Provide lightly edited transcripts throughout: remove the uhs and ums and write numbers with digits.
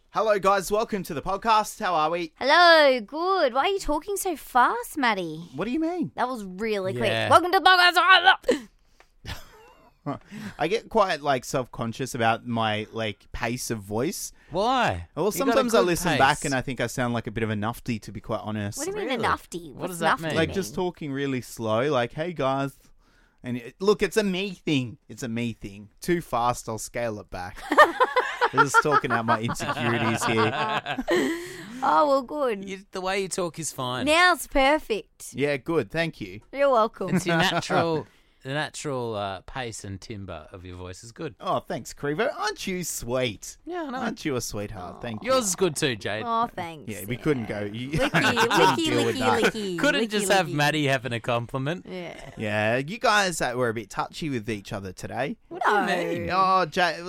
Hello, guys. Welcome to the podcast. How are we? Hello, good. Why are you talking so fast, Maddie? What do you mean? That was really quick. Yeah. Welcome to the podcast. I get quite self-conscious about my pace of voice. Why? Well, You got a sometimes I good listen pace. back and I think I sound like a bit of a nufty, to be quite honest. What do you mean Really? a nufty? What What's does that nufty mean? Just talking really slow, hey guys. And look, it's a me thing. It's a me thing. Too fast, I'll scale it back. I'm just talking out my insecurities here. Oh, well, good. The way you talk is fine. Now's perfect. Yeah, good. Thank you. You're welcome. It's your natural, the natural pace and timbre of your voice is good. Oh, thanks, Crevo. Aren't you sweet? Yeah, I know. Aren't you a sweetheart? Thank you. Yours is good too, Jade. Oh, thanks. Yeah, we couldn't go. Licky, Couldn't licky, deal with licky, that. licky. Couldn't licky, just have licky. Maddie having a compliment. Yeah. Yeah, you guys were a bit touchy with each other today. What do you mean? Oh,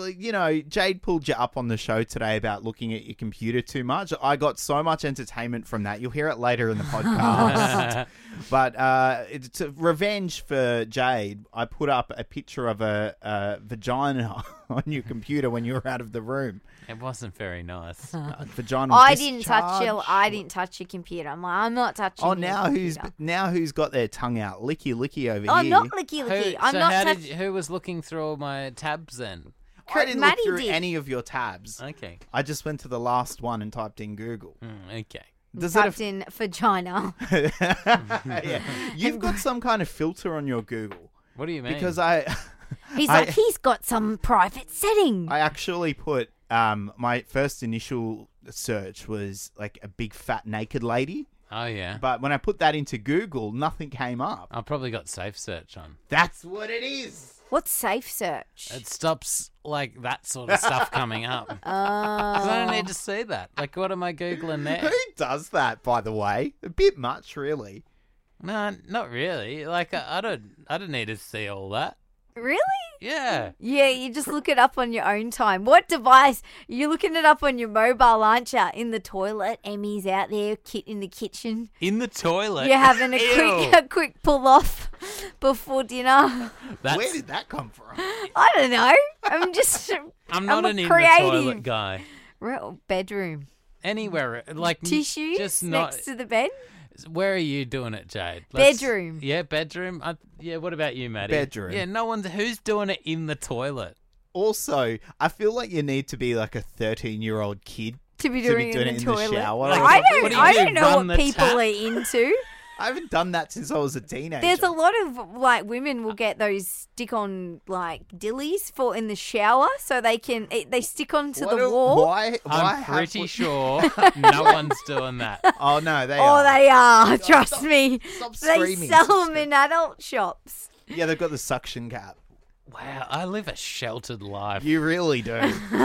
Jade pulled you up on the show today about looking at your computer too much. I got so much entertainment from that. You'll hear it later in the podcast. But it's a revenge for Jade. I put up a picture of a vagina on your computer when you were out of the room. It wasn't very nice. Vaginal I didn't touch discharge. I didn't touch your computer. I'm not touching. Oh, your computer. who's got their tongue out? Licky over Oh, here. not licky, licky. I'm so not how touching. who was looking through all my tabs then? I didn't Maddie look through did. any of your tabs. Okay. I just went to the last one and typed in Google. Okay. Does it Typed in vagina. yeah. You've got some kind of filter on your Google What do you mean? because He's got some private setting. I actually put my first initial search was a big fat naked lady, Oh, yeah. but when I put that into Google, nothing came up. I've probably got Safe Search on. That's what it is. What's safe search? It stops, that sort of stuff coming up. 'Cause I don't need to see that. What am I Googling there? Who does that, by the way? A bit much, really. No, not really. I don't need to see all that. Really? Yeah. Yeah, you just look it up on your own time. What device? You're looking it up on your mobile, aren't you? In the toilet. Emmy's out there, Kit in the kitchen. In the toilet. You're having Ew. a quick pull off before dinner. That's- Where did that come from? I don't know. I'm just. I'm not an creative. in the toilet guy. Bedroom. Anywhere, Tissues just not. next to the bed. Where are you doing it, Jade? Bedroom. Yeah, bedroom. Yeah. What about you, Maddie? Bedroom. Yeah, no one's. Who's doing it in the toilet? Also, I feel like you need to be a 13-year-old kid To be to doing be doing it in it the in the toilet. shower. I What do you I do, don't know run what the people tap? are into. I haven't done that since I was a teenager. There's a lot of women will get those stick-on dillies for in the shower, so they stick onto the wall. Why I'm have pretty we- sure no one's doing that. Oh no, they Oh, are. they are. Trust me. Stop They screaming. sell Stop them in adult shops. Yeah, they've got the suction cap. Wow, I live a sheltered life. You really do.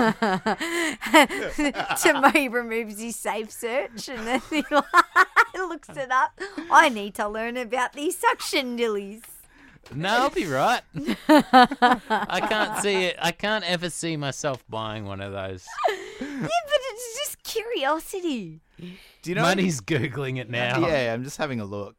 Tomo removes his safe search and then he looks it up. I need to learn about these suction dillies. No, I'll be right. I can't see it. I can't ever see myself buying one of those. Yeah, but it's just curiosity. Do you know? Money's Googling it now. Yeah, I'm just having a look.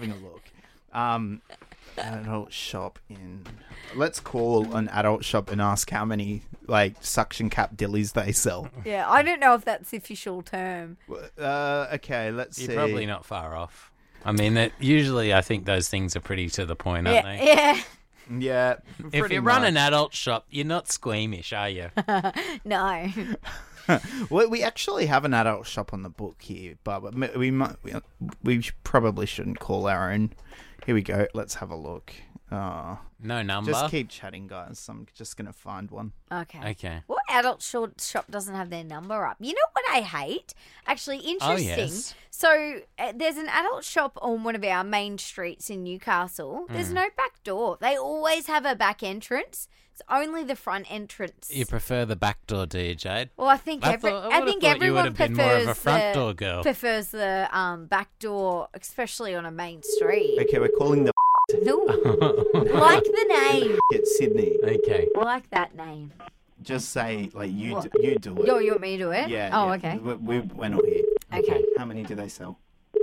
Adult shop in. Let's call an adult shop and ask how many suction cap dillies they sell. Yeah, I don't know if that's the official term. Okay, let's You're see. probably not far off. I mean, usually I think those things are pretty to the point, aren't they? Yeah. Yeah. If pretty you run much. an adult shop, you're not squeamish, are you? No. Well, we actually have an adult shop on the book here, but we probably shouldn't call our own. Here we go. Let's have a look. No number. Just keep chatting, guys. I'm just going to find one. Okay. Okay. What adult shop doesn't have their number up? You know what I hate? Actually, interesting. yes. So there's an adult shop on one of our main streets in Newcastle. There's no back door. They always have a back entrance. It's only the front entrance. You prefer the back door, do you, Jade? Well, I think I I would've think thought you would everyone have been more prefers of a front door girl. prefers the back door, especially on a main street. Okay, we're calling the No, like the name, it's Sydney. Okay. like that name. Just say you What? you do it. Yo, you want me to do it? Yeah. Oh, yeah. okay. We're not here. Okay. How many do they sell?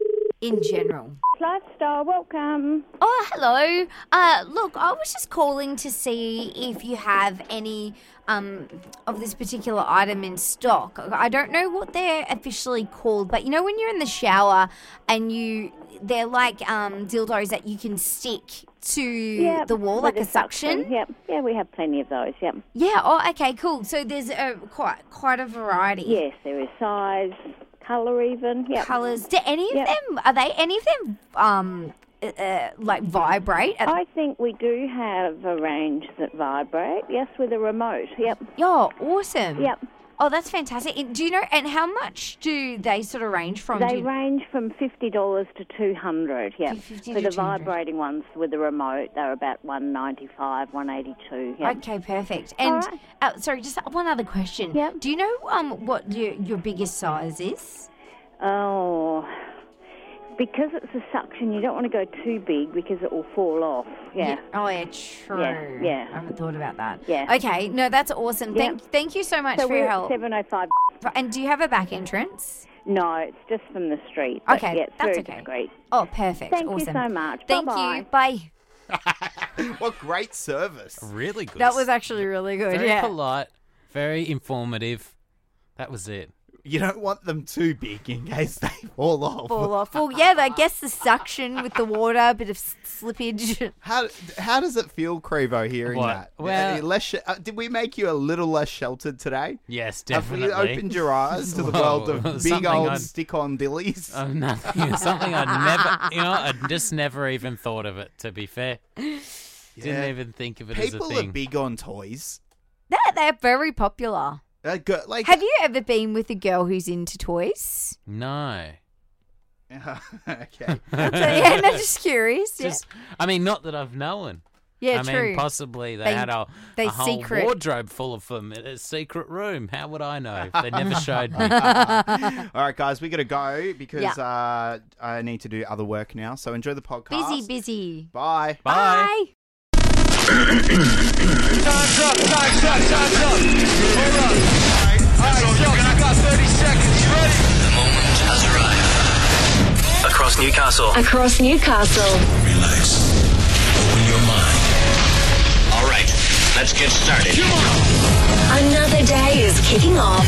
in general? Lifestyle, welcome. Oh, hello. Look, I was just calling to see if you have any of this particular item in stock. I don't know what they're officially called, but you know when you're in the shower and they're like dildos that you can stick to the wall like a suction? Yep. Yeah, we have plenty of those, yep. Yeah, oh, okay, cool. So there's quite a variety. Yes, there is size, colour even, yep. Colours. Do any of them, are they any of them like vibrate? I think we do have a range that vibrate, yes, with a remote, yep. Oh, awesome. Yep. Oh, that's fantastic. Do you know, and how much do they sort of range from? They range from $50 to $200, yeah. For the vibrating ones with the remote, they're about $195, $182, yeah. Okay, perfect. And, sorry, just one other question. Yep. Do you know what your biggest size is? Oh, because it's a suction, you don't want to go too big because it will fall off. Yeah. Oh, yeah, true. Yeah. I haven't thought about that. Yeah. Okay, no, that's awesome. Yep. Thank you so much So for your we're help. at 705. And do you have a back entrance? No, it's just from the street. But Okay, yeah, it's that's very okay. discreet. Oh, perfect. Thank awesome. you so much. Thank Bye-bye. you. Bye. What great service. Really good. That was actually really good. very yeah. polite, very informative. That was it. You don't want them too big in case they fall off. Fall off. Well, yeah, I guess the suction with the water, a bit of slippage. How does it feel, Crevo, hearing What? that? Well- Did we make you a little less sheltered today? Yes, Have definitely. you opened your eyes to the Whoa, world of big something old I'd- stick-on dillies? Nothing. Something I'd never, I just never even thought of it, to be fair. Didn't even think of it as a People thing. are big on toys. They're very popular. Like, Have you ever been with a girl who's into toys? No. okay. Yeah, no, just curious. Yeah, Just, I mean, not that I've known. yeah I true. mean, possibly they They- had a they whole secret. wardrobe full of them in a secret room. How would I know? They never showed me. All right, guys, we got to go because I need to do other work now. So enjoy the podcast. Busy. Bye. Bye. Time's up. Hold on. All right, Chuck, I got 30 seconds. You ready? The moment has arrived. Across Newcastle. Across Newcastle. Relax. Open your mind. All right, let's get started. Come on. Another day is kicking off.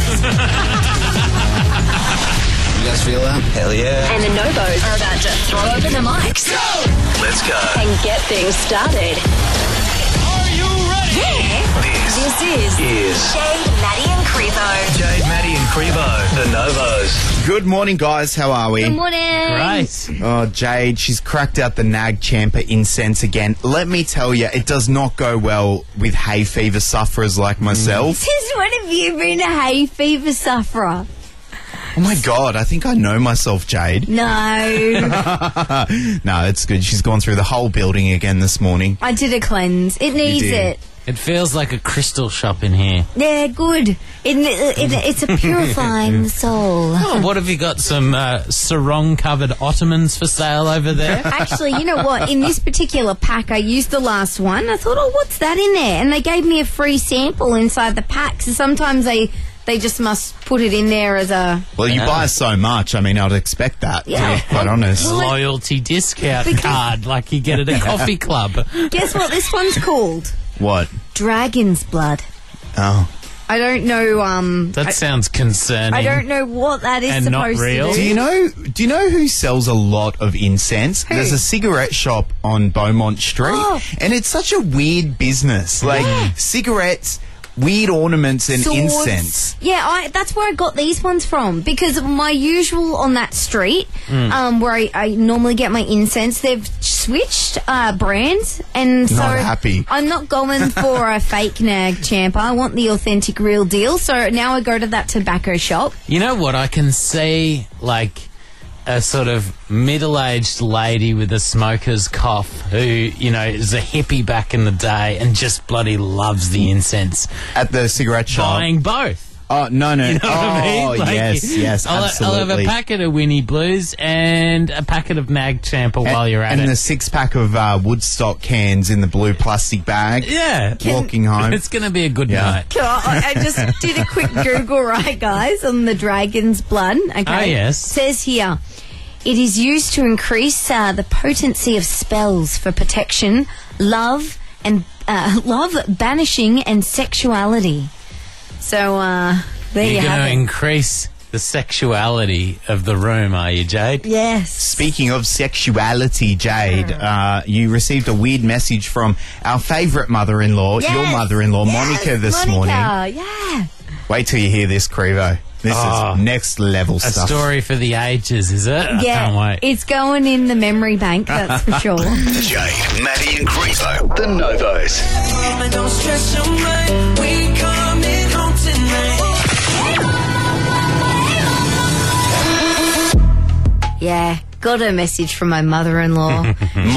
You guys feel that? Hell yeah. And the Nobos are about to throw open the mics. Let's go. And get things started. Are you ready? Yeah. This is Jade, Maddie and Crevo. Jade, Maddie, and Crevo, the Novos. Good morning, guys. How are we? Good morning. Right. Oh, Jade, she's cracked out the Nag Champa incense again. Let me tell you, it does not go well with hay fever sufferers like myself. Since when have you been a hay fever sufferer? Oh my God, I think I know myself, Jade. No. No, it's good. She's gone through the whole building again this morning. I did a cleanse. It needs did. it. It feels like a crystal shop in here. Yeah, good. It's a purifying the soul. Oh, what have you got? Some sarong-covered ottomans for sale over there? Actually, you know what? In this particular pack, I used the last one. I thought, oh, what's that in there? And they gave me a free sample inside the pack. So sometimes they just must put it in there as a... Well, you buy so much. I mean, I'd expect that, Yeah. to be quite honest. Loyalty discount card like you get at a coffee club. Guess what this one's called? What? Dragon's blood. Oh. I don't know, That sounds concerning. I don't know what that is And not supposed real? to Do do. you know who sells a lot of incense? There's a cigarette shop on Beaumont Street, Oh. and it's such a weird business. Like cigarettes, weird ornaments, and Swords. incense. Yeah, that's where I got these ones from because my usual on that street, where I normally get my incense, they've switched brands, and so Not happy. I'm not going for a fake Nag Champa. I want the authentic, real deal. So now I go to that tobacco shop. You know what? I can see, like, a sort of middle-aged lady with a smoker's cough who, is a hippie back in the day and just bloody loves the incense. At the cigarette shop. Buying both. Oh, no. You know what I mean? Like, yes, I'll absolutely. have a packet of Winnie Blues and a packet of Nag Champa while you're at and it. the 6-pack of Woodstock cans in the blue plastic bag. Yeah. Walking home. It's going to be a good Yeah. night. I just did a quick Google, right, guys, on the dragon's blood. Okay. Oh, yes. Says here, It is used to increase the potency of spells for protection, love, banishing, and sexuality. So, there you You're have going to it. increase the sexuality of the room, are you, Jade? Yes. Speaking of sexuality, Jade, you received a weird message from our favourite mother-in-law, Yes. your mother-in-law, Yes, Monica, this Monica, morning. yeah. Wait till you hear this, Crevo. This is next level A stuff. story for the ages, is it? I Yeah, can't wait. it's going in the memory bank, that's for sure. Jade, Maddie and Crevo, the Novos. Don't stress your mind. We coming home tonight. Yeah, got a message from my mother-in-law.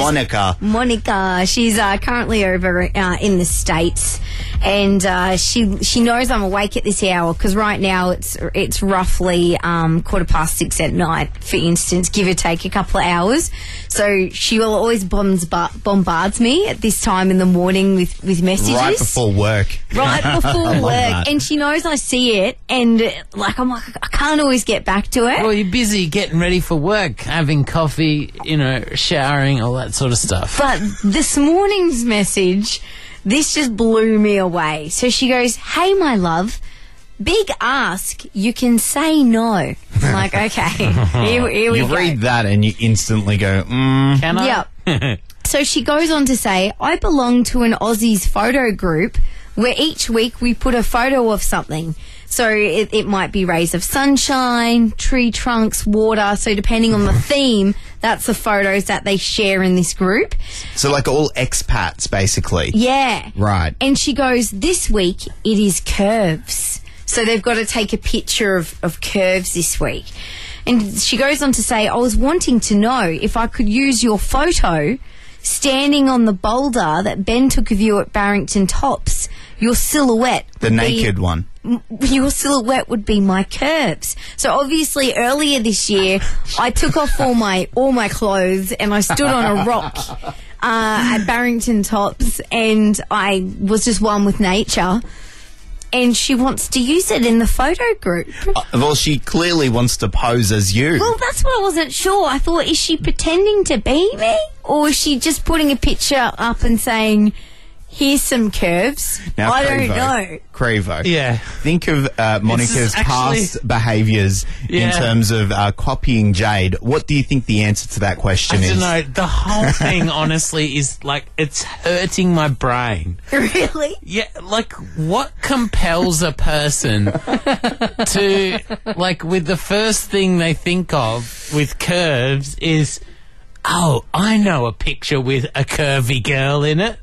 Monica. She's currently over in the States, and she knows I'm awake at this hour because right now it's roughly 6:15 at night, for instance, give or take a couple of hours. So she will always bombards me at this time in the morning with messages. Right before work. Right before love work, that. and she knows I see it, and I'm like, I can't always get back to it. Well, you're busy getting ready for work, having coffee, showering, all that sort of stuff. But this morning's message, this just blew me away. So she goes, "Hey, my love, big ask, you can say no." I'm like, okay, here we You go. read that and you instantly go, Can I? Yep. So she goes on to say, "I belong to an Aussies photo group where each week we put a photo of something. So it might be rays of sunshine, tree trunks, water. So depending on the theme, that's the photos that they share in this group." so like all expats, basically. Yeah. Right. And she goes, "This week it is curves." So they've got to take a picture of curves this week. And she goes on to say, "I was wanting to know if I could use your photo standing on the boulder that Ben took of you at Barrington Tops. Your silhouette. The would naked one. Your silhouette would be my curves." So obviously earlier this year, I took off all my clothes and I stood on a rock at Barrington Tops, and I was just one with nature. And she wants to use it in the photo group. Well, she clearly wants to pose as you. Well, that's what I wasn't sure. I thought, is she pretending to be me? Or is she just putting a picture up and saying, "Here's some curves"? Now, I Crevo, don't know. Crevo. Yeah. Think of Monica's actually- past behaviours in Yeah. terms of copying Jade. What do you think the answer to that question I is? don't know. The whole thing, honestly, is like it's hurting my brain. Really? Yeah, like what compels a person to, like, with the first thing they think of with curves is, oh, I know a picture with a curvy girl in it.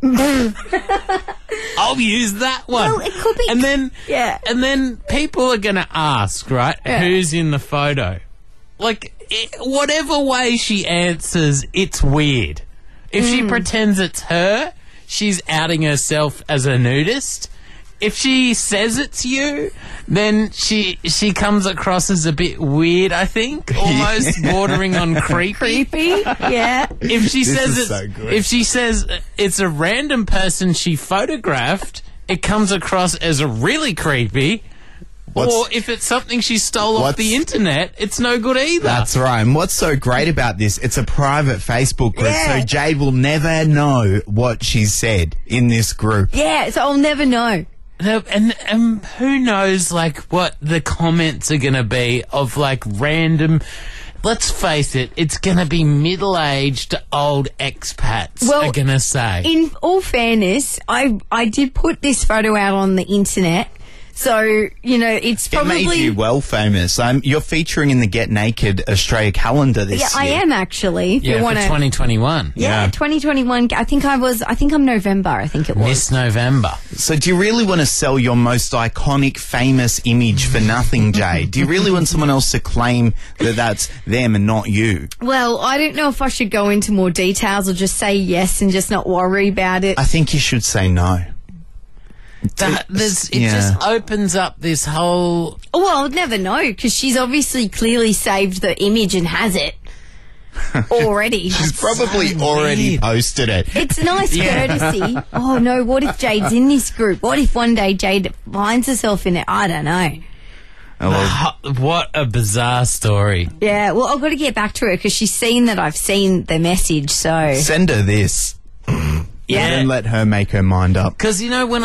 I'll use that one. Well, it could be- And then, yeah. and then people are going to ask, right, who's in the photo? Like, whatever way she answers, it's weird. If she pretends it's her, she's outing herself as a nudist. If she says it's you, then she comes across as a bit weird, I think, almost bordering on creepy. Creepy? Yeah. If she This says is so good. if she says it's a random person she photographed, it comes across as really creepy. What's- or if it's something she stole off what's- the internet, it's no good either. That's right. And what's so great about this, it's a private Facebook group, Yeah. so Jade will never know what she's said in this group. Yeah, so I'll never know. And who knows, like, what the comments are going to be of, like, random... Let's face it, it's going to be middle-aged old expats Well, are going to say. In all fairness, I did put this photo out on the internet. So, it's It probably... made you well famous. You're featuring in the Get Naked Australia calendar this Yeah, year. I am actually. If yeah, you for want to... 2021. Yeah, 2021. I think I'm November, I think it was. Miss November. So do you really want to sell your most iconic, famous image for nothing, Jade? Do you really want someone else to claim that that's them and not you? Well, I don't know if I should go into more details or just say yes and just not worry about it. I think you should say no. It Yeah. just opens up this whole... Well, I'd never know because she's obviously clearly saved the image and has it already. She's probably so already weird. posted it. It's nice courtesy. Oh no, what if Jade's in this group? What if one day Jade finds herself in it? I don't know. What a bizarre story. Yeah, well, I've got to get back to her because she's seen that I've seen the message, so... Send her this. Yeah. And let her make her mind up. Because, you know, when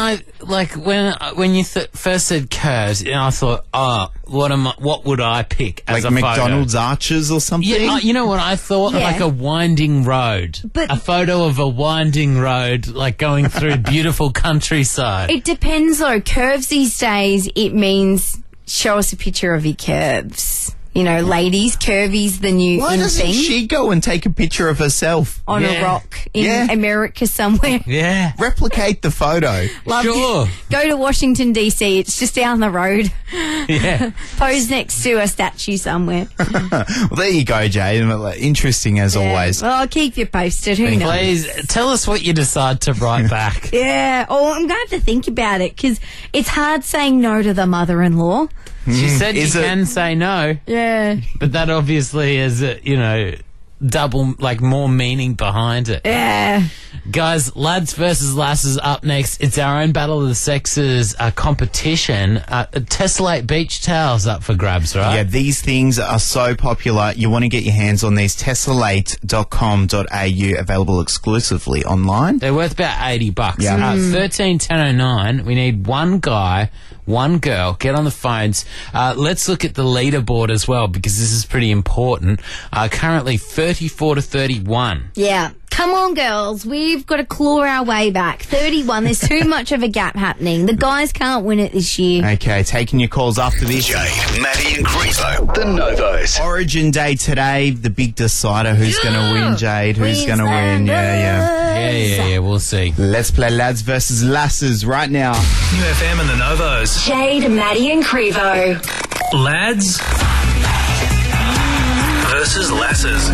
you first said curves, I thought, what would I pick as like a McDonald's photo? arches or something? Yeah, you know what I thought? Yeah. Like a winding road. But- a photo of a winding road, like going through beautiful countryside. It depends, though. Curves these days, it means show us a picture of your curves. You know, ladies, curvy's the new Why in doesn't thing. she go and take a picture of herself? On Yeah. a rock in Yeah. America somewhere. Yeah. Replicate the photo. Love Sure. Go to Washington, D.C. It's just down the road. Yeah. Pose next to a statue somewhere. Well, there you go, Jade. Interesting as always. Well, I'll keep you posted. Who knows? Please tell us what you decide to write back. Yeah. Oh, I'm going to have to think about it because it's hard saying no to the mother-in-law. She said you Is it- can say no, Yeah. but that obviously is, double, more meaning behind it. Yeah. Guys, lads versus lasses up next. It's our own Battle of the Sexes competition. Tessellate beach towels up for grabs, right? Yeah, these things are so popular. You want to get your hands on these. Tessellate.com.au, available exclusively online. They're worth about $80. Yeah. 131009. We need one guy, one girl. Get on the phones. Let's look at the leaderboard as well because this is pretty important. Currently 34 to 31. Yeah. Come on, girls. We've got to claw our way back. 31. There's too much of a gap happening. The guys can't win it this year. Okay, taking your calls after this. Jade, Maddie and Grievo, the Novos. Origin Day today, the big decider. Who's going to win, Jade? Who's going to win? Yeah. Yeah, we'll see. Let's play lads versus lasses right now. New FM and the Novos. Jade, Maddie and Crevo. Lads versus lasses.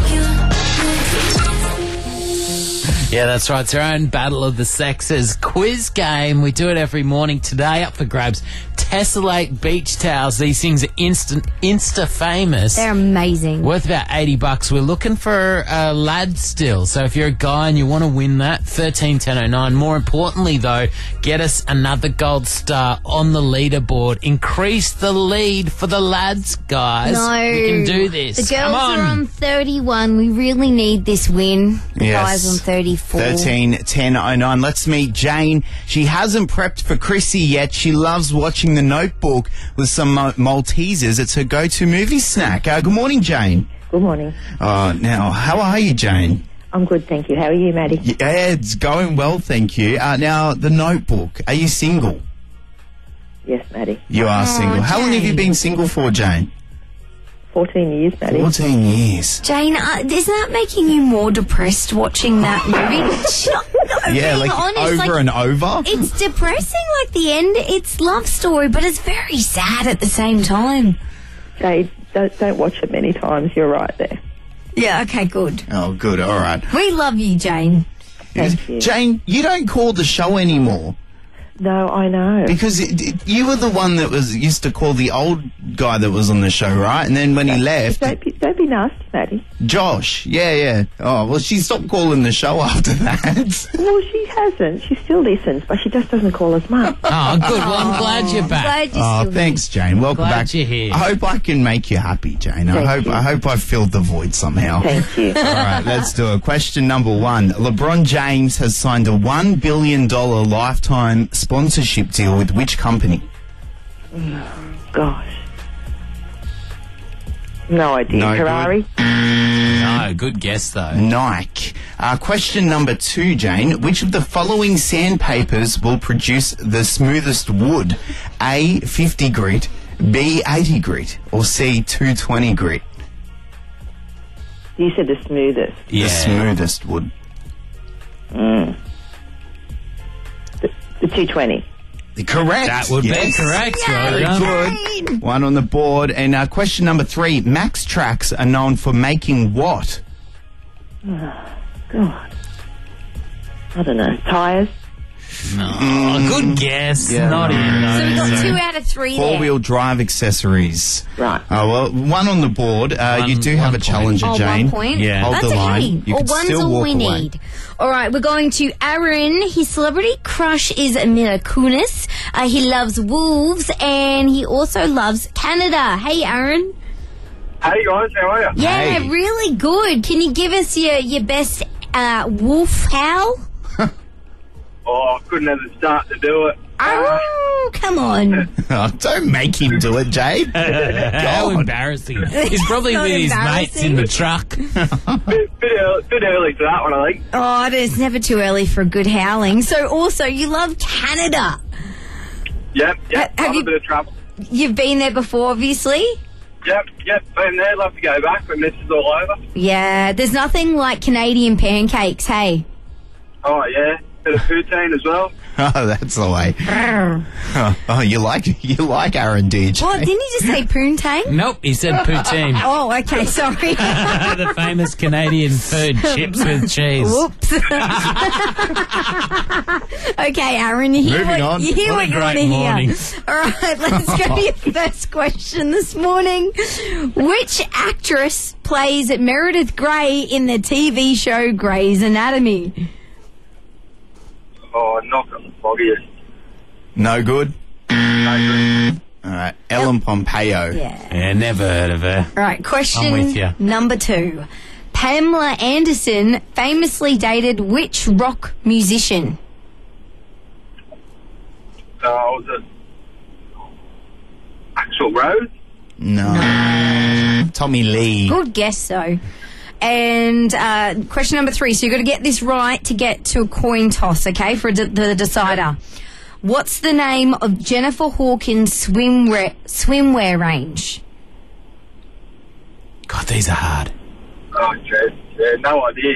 Yeah, that's right. It's our own Battle of the Sexes quiz game. We do it every morning. Today, up for grabs, Tessellate beach towels. These things are Insta famous. They're amazing. Worth about $80. We're looking for a lad still. So if you're a guy and you want to win that, 131009. More importantly, though, get us another gold star on the leaderboard. Increase the lead for the lads, guys. No. We can do this. The girls Come on. are on 31. We really need this win. The Yes. guys on 34. 131009. Let's meet Jane. She hasn't prepped for Chrissy yet. She loves watching The Notebook with some Maltesers. It's her go-to movie snack. Good morning, Jane. Good morning. Now, how are you, Jane? I'm good, thank you. How are you, Maddie? Yeah, it's going well, thank you. Now, The Notebook. Are you single? Yes, Maddie. You are single. How long have you been single for, Jane? 14 years, Maddie. 14 years. Jane, isn't that making you more depressed watching that movie? Yeah, being like honest, over and over. It's depressing, like the end. It's love story, but it's very sad at the same time. Jade, don't watch it many times. You're right there. Yeah, okay, good. Oh, good. All right. We love you, Jane. Thank you. Jane, you don't call the show anymore. No, I know. Because you were the one that used to call the old guy that was on the show, right? And then when he left, Don't be nasty, Maddie. Josh. Yeah. Oh, well, she stopped calling the show after that. No, she hasn't. She still listens, but she just doesn't call us much. Oh, good. Well, I'm glad you're back. Glad you're Oh, still thanks, Jane. Welcome Glad back. you're here. I hope I can make you happy, Jane. Thank you. I hope I filled the void somehow. Thank you. All right, let's do it. Question number 1. LeBron James has signed a $1 billion lifetime sponsorship deal with which company? Gosh. No idea. No Ferrari? No, good guess, though. Nike. Question number 2, Jane. Which of the following sandpapers will produce the smoothest wood? A, 50 grit, B, 80 grit, or C, 220 grit? You said the smoothest. Yeah. The smoothest wood. The 220. Correct. That would be correct. Well Very done. good. One on the board. And question number 3. Max Tracks are known for making what? God. I don't know. Tyres? Oh, good guess. Not in. So we got 2 out of 3 there. Four-wheel drive accessories. Right. Oh, well, one on the board. You do have a challenger, Oh, Jane. 1 point? Yeah. Hold That's the okay. line. You can One's still all walk we away. need. All right, we're going to Aaron. His celebrity crush is Mila Kunis. He loves wolves and he also loves Canada. Hey, Aaron. Hey guys, how are you? Yeah, Hey. really good. Can you give us your best wolf howl? Oh, I couldn't ever start to do it. Oh, come on. Oh, don't make him do it, Jade. How embarrassing. He's probably Not with his mates in the truck. Bit early for that one, I think. Oh, it's never too early for a good howling. So also, you love Canada. Yep, Have I'm you- a bit of trouble. You've been there before, obviously. Yep, been there. Love to go back when this is all over. Yeah, there's nothing like Canadian pancakes, hey? Oh yeah, bit of poutine as well. Oh, that's the way. Oh, you like Aaron, do you, Jade? What, didn't you just say poontang? Nope, he said poutine. Oh, okay, sorry. The famous Canadian food, chips with cheese. Whoops. Okay, Aaron, you hear Moving on. You hear What what a you great want to hear. morning. All right, let's go to your first question this morning. Which actress plays Meredith Grey in the TV show Grey's Anatomy? Oh, knock on the foggiest. No good? No good. All right. Ellen Pompeo. Yeah, never heard of her. All right, I'm question with ya. number 2. Pamela Anderson famously dated which rock musician? Was it Axl Rose? No. Tommy Lee. Good guess, though. And question number 3. So you've got to get this right to get to a coin toss, okay, for the decider. What's the name of Jennifer Hawkins' swimwear range? God, these are hard. Oh, jeez. Yeah, no idea.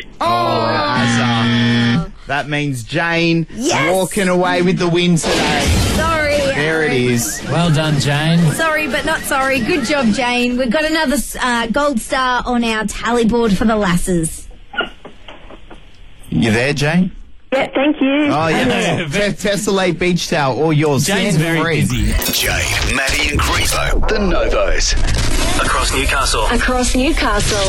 That means Jane Yes. walking away with the win today. Sorry. There it is. Well done, Jane. Sorry, but not sorry. Good job, Jane. We've got another gold star on our tally board for the lasses. You there, Jane? Yeah, thank you. Oh, yeah. Tessellate Beach Towel, all yours. Jane's Stand very free. busy. Jade, Maddie and Grebo, the Novos. Across Newcastle. Across Newcastle.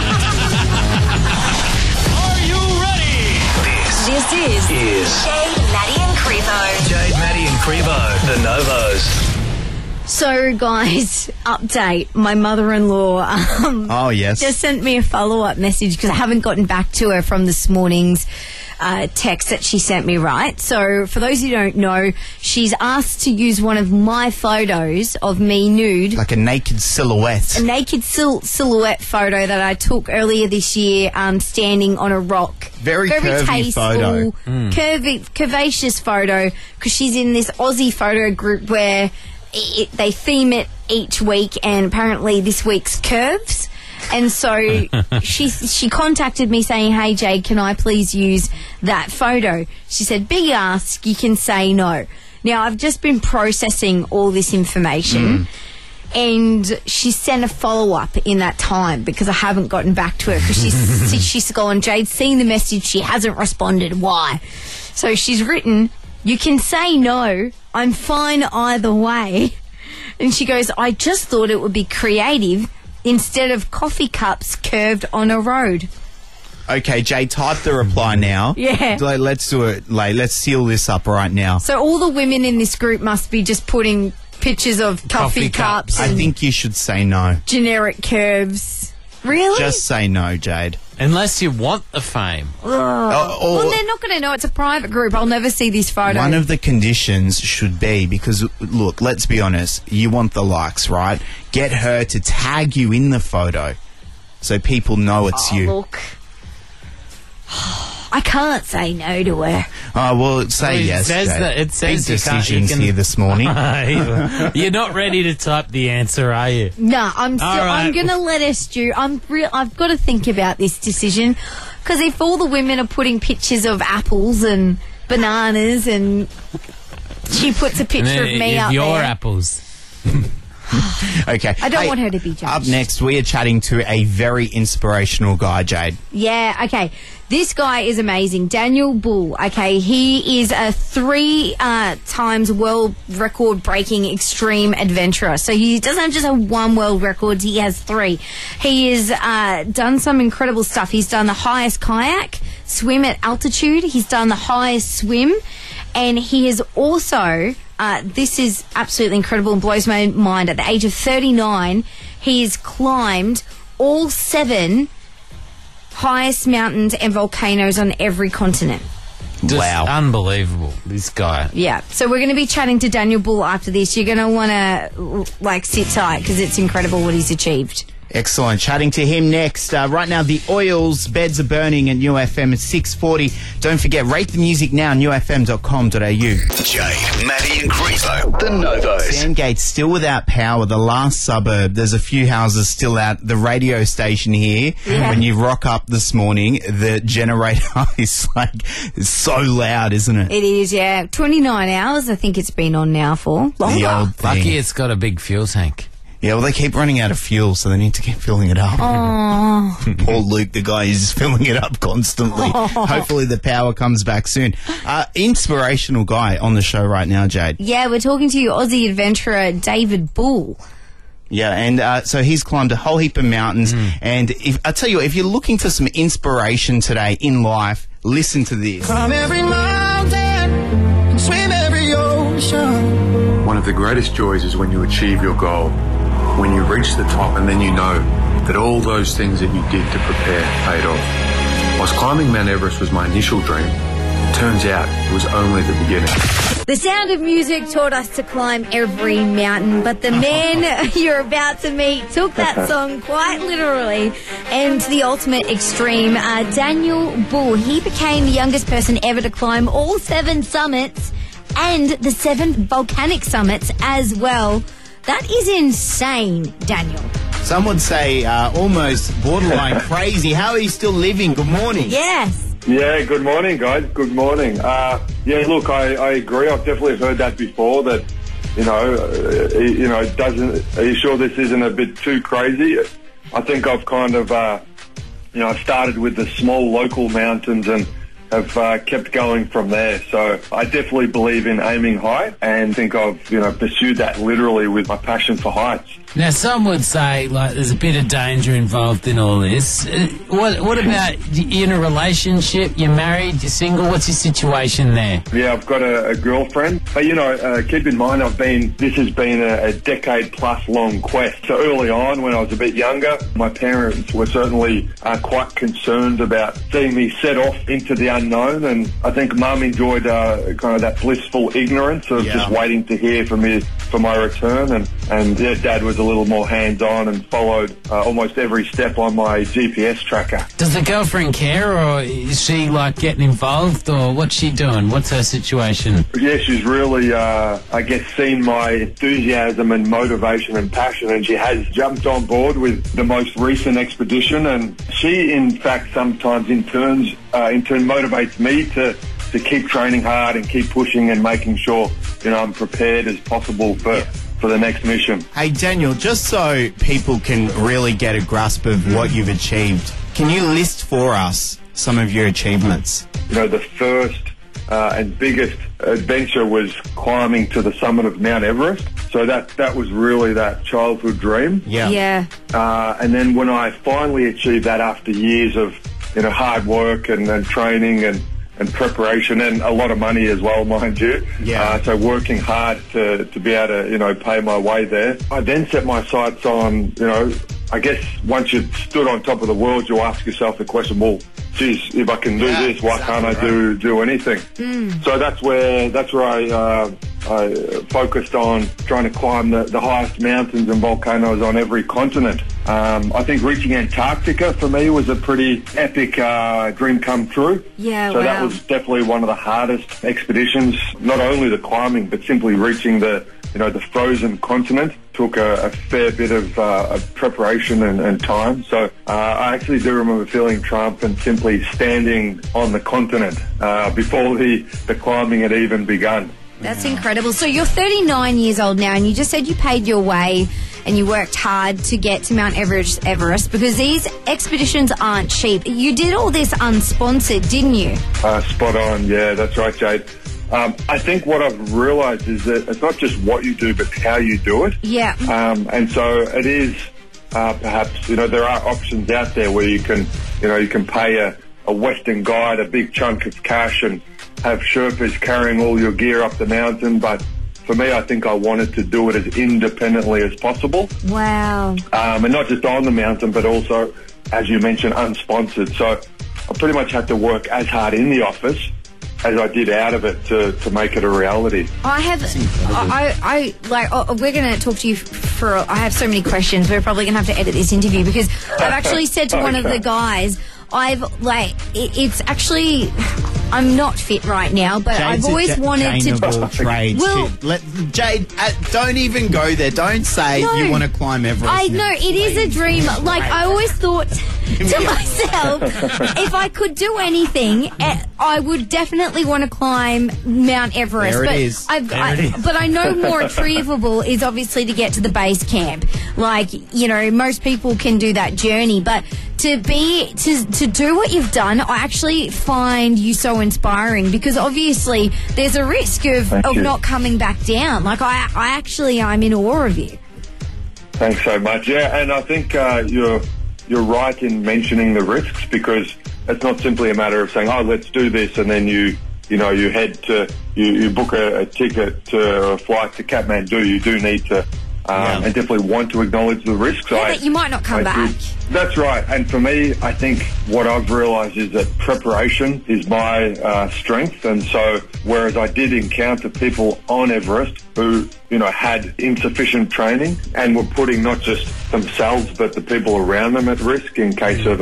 Are you ready? This is Jade, Maddie and Crevo. Jade, Maddie and Grebo, the Novos. So, guys, update. My mother-in-law Oh, yes. just sent me a follow-up message because I haven't gotten back to her from this morning's text that she sent me, right? So, for those who don't know, she's asked to use one of my photos of me nude. Like a naked silhouette. A naked silhouette photo that I took earlier this year standing on a rock. Very curvy tasteful, photo. curvaceous photo because she's in this Aussie photo group where they theme it each week, and apparently this week's curves. And so she contacted me saying, "Hey Jade, can I please use that photo?" She said, "Big ask, you can say no." Now I've just been processing all this information. And she sent a follow-up in that time because I haven't gotten back to her because she's gone, "Jade's seen the message, she hasn't responded, why?" So she's written, "You can say no, I'm fine either way." And she goes, "I just thought it would be creative instead of coffee cups curved on a road." Okay, Jay, type the reply now. Yeah. Let's do it. Let's seal this up right now. So all the women in this group must be just putting pictures of coffee cups I and think you should say no. generic curves. Really? Just say no, Jade. Unless you want the fame. Well, they're not going to know. It's a private group. I'll never see this photo. One of the conditions should be, because, look, let's be honest, you want the likes, right? Get her to tag you in the photo so people know it's you. Look. I can't say no to her. Oh, well, say Well, yes, Jade. it says Big you can't- decisions you can- here this morning. You're not ready to type the answer, are you? No, I'm still. All right. I'm going to let her stew. I've got to think about this decision because if all the women are putting pictures of apples and bananas and she puts a picture of me up your there. apples. Okay. I don't want her to be judged. Up next, we are chatting to a very inspirational guy, Jade. Yeah, okay. This guy is amazing. Daniel Bull, okay, he is a 3 times world record breaking extreme adventurer. So he doesn't just have 1 world record, he has 3. He has done some incredible stuff. He's done the highest kayak, swim at altitude, he's done the highest swim, and he has also, this is absolutely incredible and blows my mind, at the age of 39, he has climbed all 7 highest mountains and volcanoes on every continent. Wow. Unbelievable, this guy. Yeah. So we're going to be chatting to Daniel Bull after this. You're going to want to, sit tight because it's incredible what he's achieved. Excellent. Chatting to him next. Right now, the Oils, Beds are Burning at New FM at 6:40. Don't forget, rate the music now, newfm.com.au. Jade, Maddie and Grievo, the Novos. Sandgate's still without power, the last suburb. There's a few houses still out. The radio station here, when you rock up this morning, the generator is so loud, isn't it? It is, yeah. 29 hours I think it's been on now for. Longer. The old thing. Lucky it's got a big fuel tank. Yeah, well, they keep running out of fuel, so they need to keep filling it up. Oh. Poor Luke, the guy, is filling it up constantly. Hopefully the power comes back soon. Inspirational guy on the show right now, Jade. Yeah, we're talking to you, Aussie adventurer David Bull. Yeah, and so he's climbed a whole heap of mountains. And I tell you, if you're looking for some inspiration today in life, listen to this. Climb every mountain and swim every ocean. One of the greatest joys is when you achieve your goal. When you reach the top and then you know that all those things that you did to prepare paid off. Whilst climbing Mount Everest was my initial dream, it turns out it was only the beginning. The Sound of Music taught us to climb every mountain, but the man you're about to meet took that song quite literally and to the ultimate extreme. Daniel Bull, he became the youngest person ever to climb all 7 summits and the 7 volcanic summits as well. That is insane, Daniel. Some would say almost borderline crazy. How are you still living? Good morning. Yes. Yeah, good morning, guys. Good morning. Yeah, look, I agree. I've definitely heard that before. That are you sure this isn't a bit too crazy? I think I've kind of, I've started with the small local mountains and have kept going from there. So I definitely believe in aiming high and think I've, pursued that literally with my passion for heights. Now, some would say, there's a bit of danger involved in all this. What about, you in a relationship, you're married, you're single, what's your situation there? Yeah, I've got a girlfriend. But, keep in mind, this has been a decade-plus long quest. So early on, when I was a bit younger, my parents were certainly quite concerned about seeing me set off into the unknown, and I think Mum enjoyed kind of that blissful ignorance of just waiting to hear from me for my return, and Dad was a little more hands-on and followed almost every step on my GPS tracker. Does the girlfriend care, or is she getting involved, or what's she doing? What's her situation? Yeah, she's really, seen my enthusiasm and motivation and passion, and she has jumped on board with the most recent expedition, and she, in fact, sometimes in turn motivates me to keep training hard and keep pushing and making sure, I'm prepared as possible for the next mission. Hey, Daniel, just so people can really get a grasp of what you've achieved, can you list for us some of your achievements? The first and biggest adventure was climbing to the summit of Mount Everest. So that was really that childhood dream. Yeah. And then when I finally achieved that after years of, hard work and training and preparation and a lot of money as well, mind you. Yeah. So working hard to be able to, pay my way there. I then set my sights on, I guess once you've stood on top of the world, you ask yourself the question, well, geez, if I can do this, why can't I do anything? So that's where I focused on trying to climb the highest mountains and volcanoes on every continent. I think reaching Antarctica for me was a pretty epic dream come true. Yeah, so that was definitely one of the hardest expeditions, not only the climbing, but simply reaching the frozen continent. Took a fair bit of preparation and time. So I actually do remember feeling triumphant simply standing on the continent before the climbing had even begun. That's incredible. So you're 39 years old now, and you just said you paid your way and you worked hard to get to Mount Everest, because these expeditions aren't cheap. You did all this unsponsored, didn't you? Spot on. Yeah, that's right, Jade. I think what I've realised is that it's not just what you do, but how you do it. Yeah. And so it is perhaps, there are options out there where you can pay a Western guide a big chunk of cash and have Sherpas carrying all your gear up the mountain. But for me, I think I wanted to do it as independently as possible. Wow. And not just on the mountain, but also, as you mentioned, unsponsored. So I pretty much had to work as hard in the office as I did out of it to make it a reality. We're going to talk to you I have so many questions. We're probably going to have to edit this interview, because I've actually said to one of the guys, it's actually, I'm not fit right now, but I've always wanted to. Jane of all trades. Jade, don't even go there. Don't say you want to climb Everest. I know, it is a dream. I always thought to myself, if I could do anything, I would definitely want to climb Mount Everest. There it is. But I know more achievable is obviously to get to the base camp. Most people can do that journey, but to do what you've done, I actually find you so inspiring, because obviously there's a risk of not coming back down. I'm in awe of you. Thanks so much. Yeah, and I think you're right in mentioning the risks, because it's not simply a matter of saying, oh, let's do this, and then you book a ticket to a flight to Kathmandu. You do need to and definitely want to acknowledge the risks. That you might not come back. That's right. And for me, I think what I've realised is that preparation is my strength. And so, whereas I did encounter people on Everest who, had insufficient training and were putting not just themselves but the people around them at risk in case of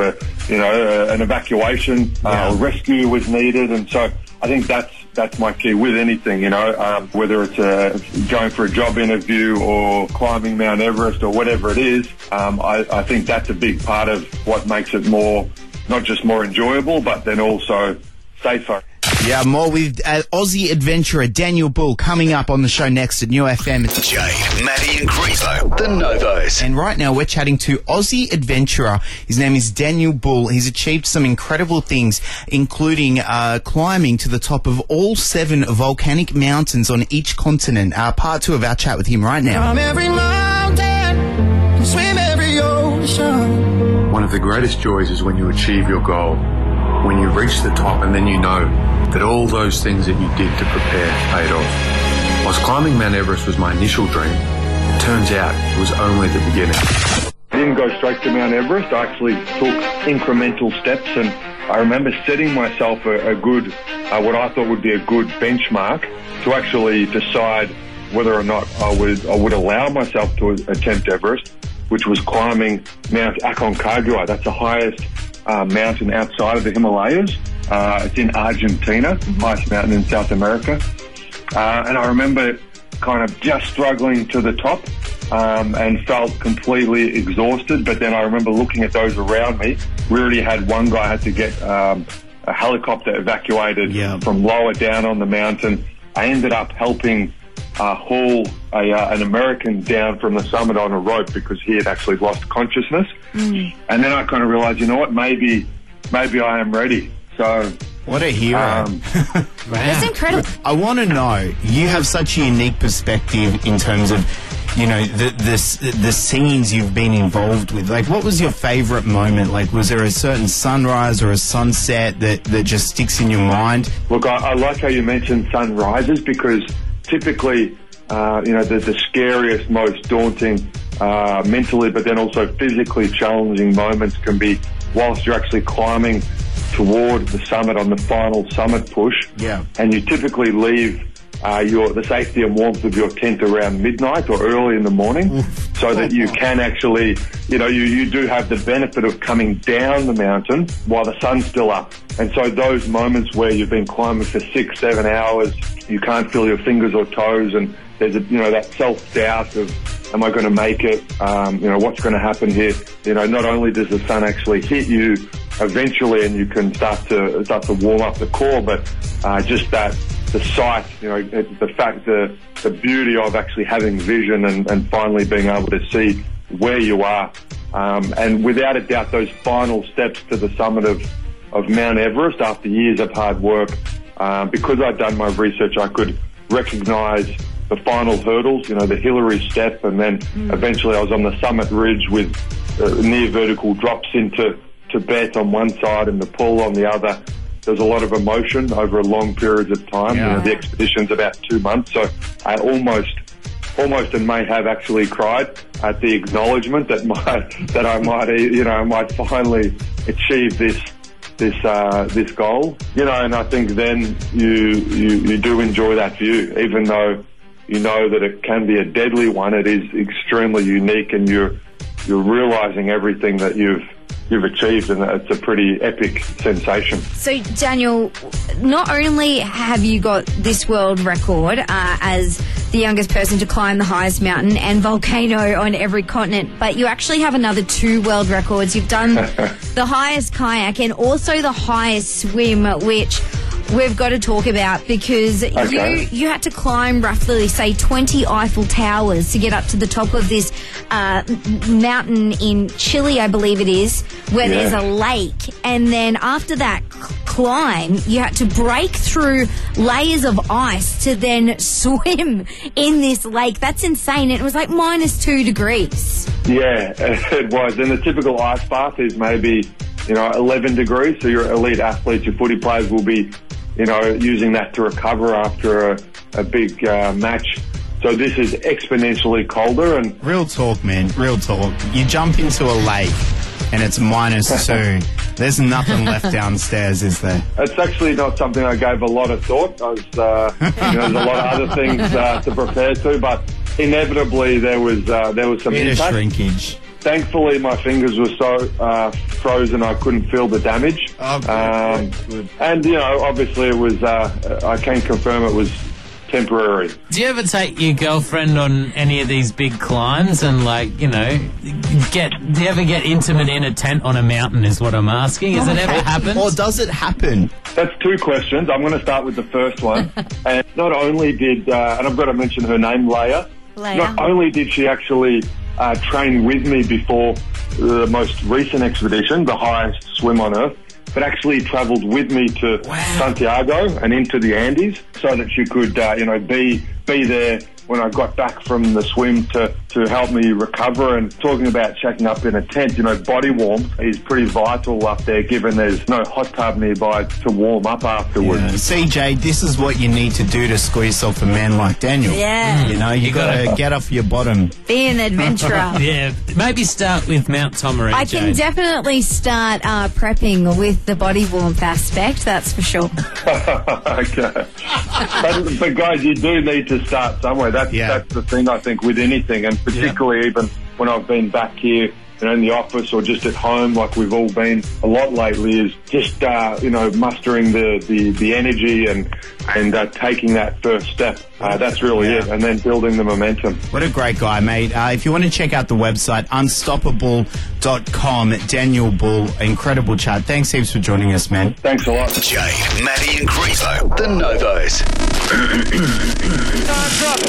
an evacuation or rescue was needed. And so I think that's my key with anything, whether it's going for a job interview or climbing Mount Everest or whatever it is. I think that's a big part of what makes it not just more enjoyable, but then also safer. Yeah, more with Aussie adventurer Daniel Bull coming up on the show next at New FM. It's Jade, Maddie and Grizo, the Novos. And right now we're chatting to Aussie adventurer. His name is Daniel Bull. He's achieved some incredible things, including climbing to the top of all 7 volcanic mountains on each continent. Part 2 of our chat with him right now. Climb every mountain, swim every ocean. One of the greatest joys is when you achieve your goal. When you reach the top and then you know that all those things that you did to prepare paid off. Whilst climbing Mount Everest was my initial dream, it turns out it was only the beginning. I didn't go straight to Mount Everest. I actually took incremental steps, and I remember setting myself a good, what I thought would be a good benchmark to actually decide whether or not I would allow myself to attempt Everest, which was climbing Mount Aconcagua. That's the highest mountain outside of the Himalayas. It's in Argentina, highest mountain in South America. And I remember kind of just struggling to the top and felt completely exhausted. But then I remember looking at those around me. We already had one guy had to get a helicopter evacuated from lower down on the mountain. I ended up helping haul an American down from the summit on a rope because he had actually lost consciousness. And then I kind of realized, maybe I am ready. So what a hero. That's incredible. I want to know, you have such a unique perspective in terms of, the scenes you've been involved with. What was your favourite moment? Was there a certain sunrise or a sunset that just sticks in your mind? Look, I like how you mentioned sunrises, because typically, the scariest, most daunting, mentally, but then also physically challenging moments can be whilst you're actually climbing toward the summit on the final summit push. Yeah. And you typically leave the safety and warmth of your tent around midnight or early in the morning, so that you can actually, you do have the benefit of coming down the mountain while the sun's still up. And so those moments where you've been climbing for 6-7 hours, you can't feel your fingers or toes, and there's that self-doubt of, am I going to make it? What's going to happen here? Not only does the sun actually hit you eventually and you can start to warm up the core, but just that the sight, the fact, the beauty of actually having vision and finally being able to see where you are. And without a doubt, those final steps to the summit of Mount Everest after years of hard work, because I'd done my research, I could recognise the final hurdles, the Hillary step, and then eventually I was on the summit ridge with near vertical drops into Tibet on one side and Nepal on the other. There's a lot of emotion over a long period of time. Yeah. The expedition's about 2 months, so I almost and may have actually cried at the acknowledgement that I might finally achieve this goal. And I think then you do enjoy that view, even though you know that it can be a deadly one. It is extremely unique, and you're realising everything that you've achieved, and it's a pretty epic sensation. So, Daniel, not only have you got this world record as the youngest person to climb the highest mountain and volcano on every continent, but you actually have another 2 world records. You've done the highest kayak and also the highest swim, which we've got to talk about, because you had to climb roughly, say, 20 Eiffel Towers to get up to the top of this mountain in Chile, I believe it is, where there's a lake. And then after that climb, you had to break through layers of ice to then swim in this lake. That's insane. It was like -2 degrees. Yeah, it was. And the typical ice bath is maybe, 11 degrees. So your elite athletes, your footy players will be using that to recover after a big match. So this is exponentially colder. And real talk, man, real talk. You jump into a lake and it's -2. There's nothing left downstairs, is there? It's actually not something I gave a lot of thought. I was, there's a lot of other things to prepare to, but inevitably there was some impact. Shrinkage. Thankfully, my fingers were so frozen I couldn't feel the damage. Oh, good. And, obviously it was, I can confirm it was temporary. Do you ever take your girlfriend on any of these big climbs and, do you ever get intimate in a tent on a mountain is what I'm asking? Has it ever happened? Or does it happen? That's 2 questions. I'm going to start with the first one. And not only did, and I've got to mention her name, Leia. Not only did she actually train with me before the most recent expedition, the highest swim on Earth, but actually travelled with me to Santiago and into the Andes so that she could, be there when I got back from the swim to help me recover. And talking about checking up in a tent, body warmth is pretty vital up there, given there's no hot tub nearby to warm up afterwards. Yeah. CJ, this is what you need to do to score yourself a man like Daniel. Yeah. You got to get off your bottom. Be an adventurer. Yeah, maybe start with Mount Tomaree. I can definitely start prepping with the body warmth aspect, that's for sure. Okay. But guys, you do need to start somewhere. That's the thing, I think, with anything, and particularly even when I've been back here, in the office or just at home, like we've all been a lot lately, is just mustering the energy and taking that first step. That's really it, and then building the momentum. What a great guy, mate. If you want to check out the website, unstoppable.com, Daniel Bull, incredible chat. Thanks heaps for joining us, man. Thanks a lot. Jade, Maddie and Crevo, the Novos. Time's up.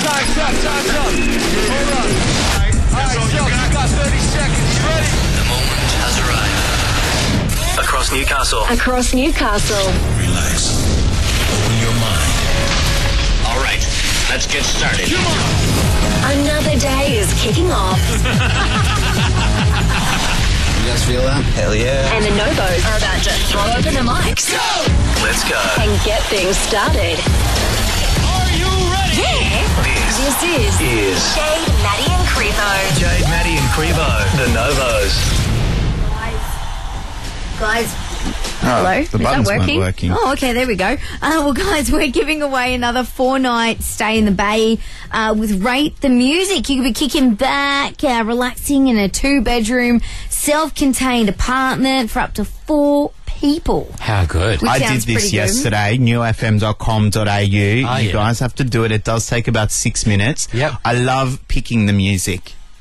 Hold on. All right, you've got 30 seconds. You ready? The moment has arrived. Across Newcastle. Relax. Open your mind. All right, let's get started. Come on. Another day is kicking off. You guys feel that? Hell yeah. And the Novos are about to throw open the mics. Go! Let's go. And get things started. Are you ready? Yeah. This is Jade, Maddie and Crevo. Jade, Maddie and Crevo, the Novos. Guys. Hello? Is that working? Oh, okay, there we go. Well, guys, we're giving away another 4-night stay in the Bay with Rate the Music. You could be kicking back, relaxing in a 2-bedroom, self-contained apartment for up to 4 people. How good. I did this yesterday, newfm.com.au. You guys have to do it. It does take about 6 minutes. Yep. I love picking the music.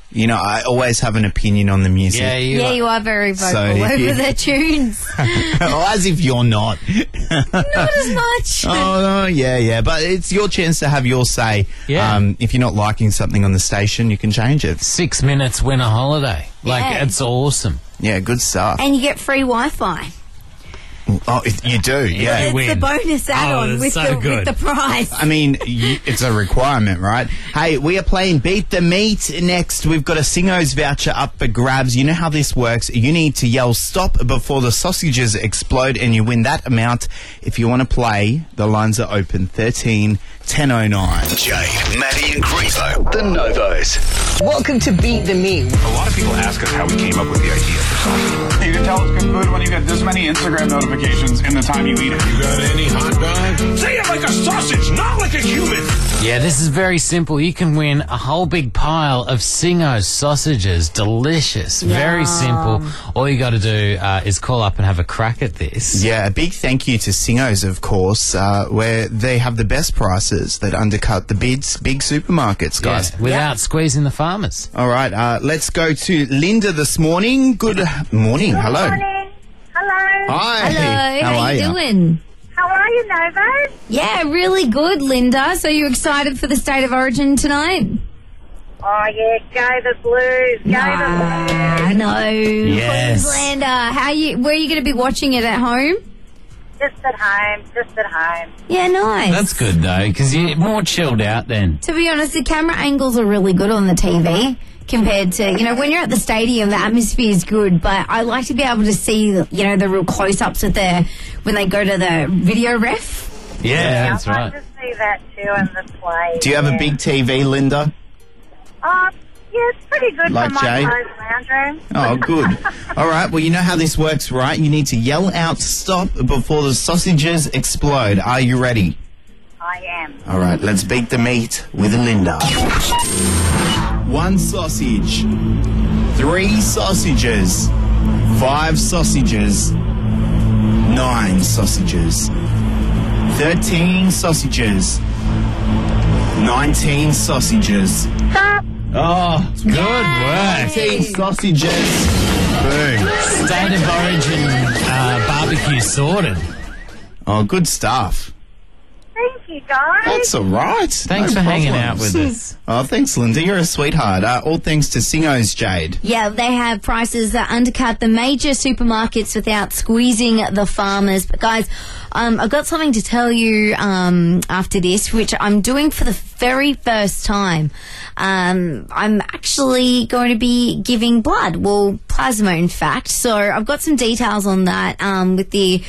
You know, I always have an opinion on the music. Yeah, you are very vocal over the tunes. Well, as if you're not. Not as much. Oh, yeah. But it's your chance to have your say. Yeah. If you're not liking something on the station, you can change it. 6 minutes win a holiday. Yeah. It's awesome. Yeah, good stuff. And you get free Wi-Fi. Oh, you do, yeah. It's the bonus add-on with the prize. I mean, it's a requirement, right? Hey, we are playing Beat the Meat next. We've got a Singo's voucher up for grabs. You know how this works. You need to yell stop before the sausages explode, and you win that amount. If you want to play, the lines are open. 13 1009. Jade, Maddie and Grievo, the Novos. Welcome to Beat the Meat. A lot of people ask us how we came up with the idea for sausage. You can tell it's good food when you get this many Instagram notifications in the time you eat it. You got any hot dog? Say it like a sausage, not like a human. Yeah, this is very simple. You can win a whole big pile of Singo's sausages. Delicious. Yeah. Very simple. All you got to do is call up and have a crack at this. Yeah, a big thank you to Singo's, of course, where they have the best prices that undercut the big supermarkets, guys. Yeah, without squeezing the farmers. All right, let's go to Linda this morning. Good morning. Hello. Good morning. Hello. Hi. Hello. How are you doing? How are you, Novo? Yeah, really good, Linda. So you excited for the State of Origin tonight? Oh, yeah. Go the Blues. Go the Blues. No. Yes. Queenslander. Where are you going to be watching it at home? Just at home. Yeah, nice. That's good, though, because you're more chilled out then. To be honest, the camera angles are really good on the TV compared to, when you're at the stadium, the atmosphere is good, but I like to be able to see, the real close-ups when they go to the video ref. Yeah, that's right. I'd like to see that too in the play. Do you have a big TV, Linda? Yeah, it's pretty good Like for my Jade? closed lounge room. Oh, good. All right, well, you know how this works, right? You need to yell out stop before the sausages explode. Are you ready? I am. All right, let's beat the meat with Linda. 1 sausage, 3 sausages, 5 sausages, 9 sausages, 13 sausages, 19 sausages. Stop. Oh, good work. 19 sausages. Boom. State of Origin barbecue sorted. Oh, good stuff. Thank you, guys. That's all right. Thanks for hanging out with us. Oh, thanks, Linda. You're a sweetheart. All thanks to Singo's, Jade. Yeah, they have prices that undercut the major supermarkets without squeezing the farmers. But guys, I've got something to tell you after this, which I'm doing for the very first time. I'm actually going to be giving blood. Well, plasma, in fact. So I've got some details on that with the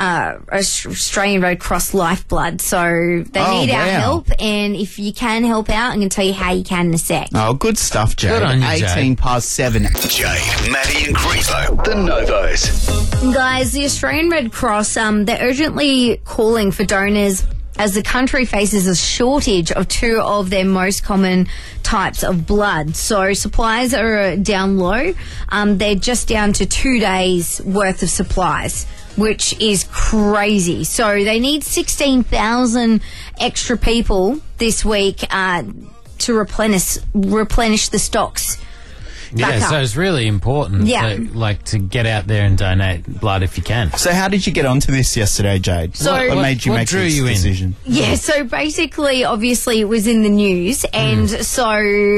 Australian Red Cross Lifeblood. So they need our help, and if you can help out, I'm going to tell you how you can in a sec. Oh, good stuff, Jade. Good on you, 18 past 7. Jade, Maddie and Grievo, the Novos. Guys, the Australian Red Cross, they're urgently calling for donors as the country faces a shortage of 2 of their most common types of blood. So supplies are down low. They're just down to 2 days worth of supplies, which is crazy. So they need 16,000 extra people this week to replenish the stocks. Yeah, so it's really important to get out there and donate blood if you can. So how did you get onto this yesterday, Jade? So what made you make this decision? Yeah, so basically, obviously, it was in the news, and so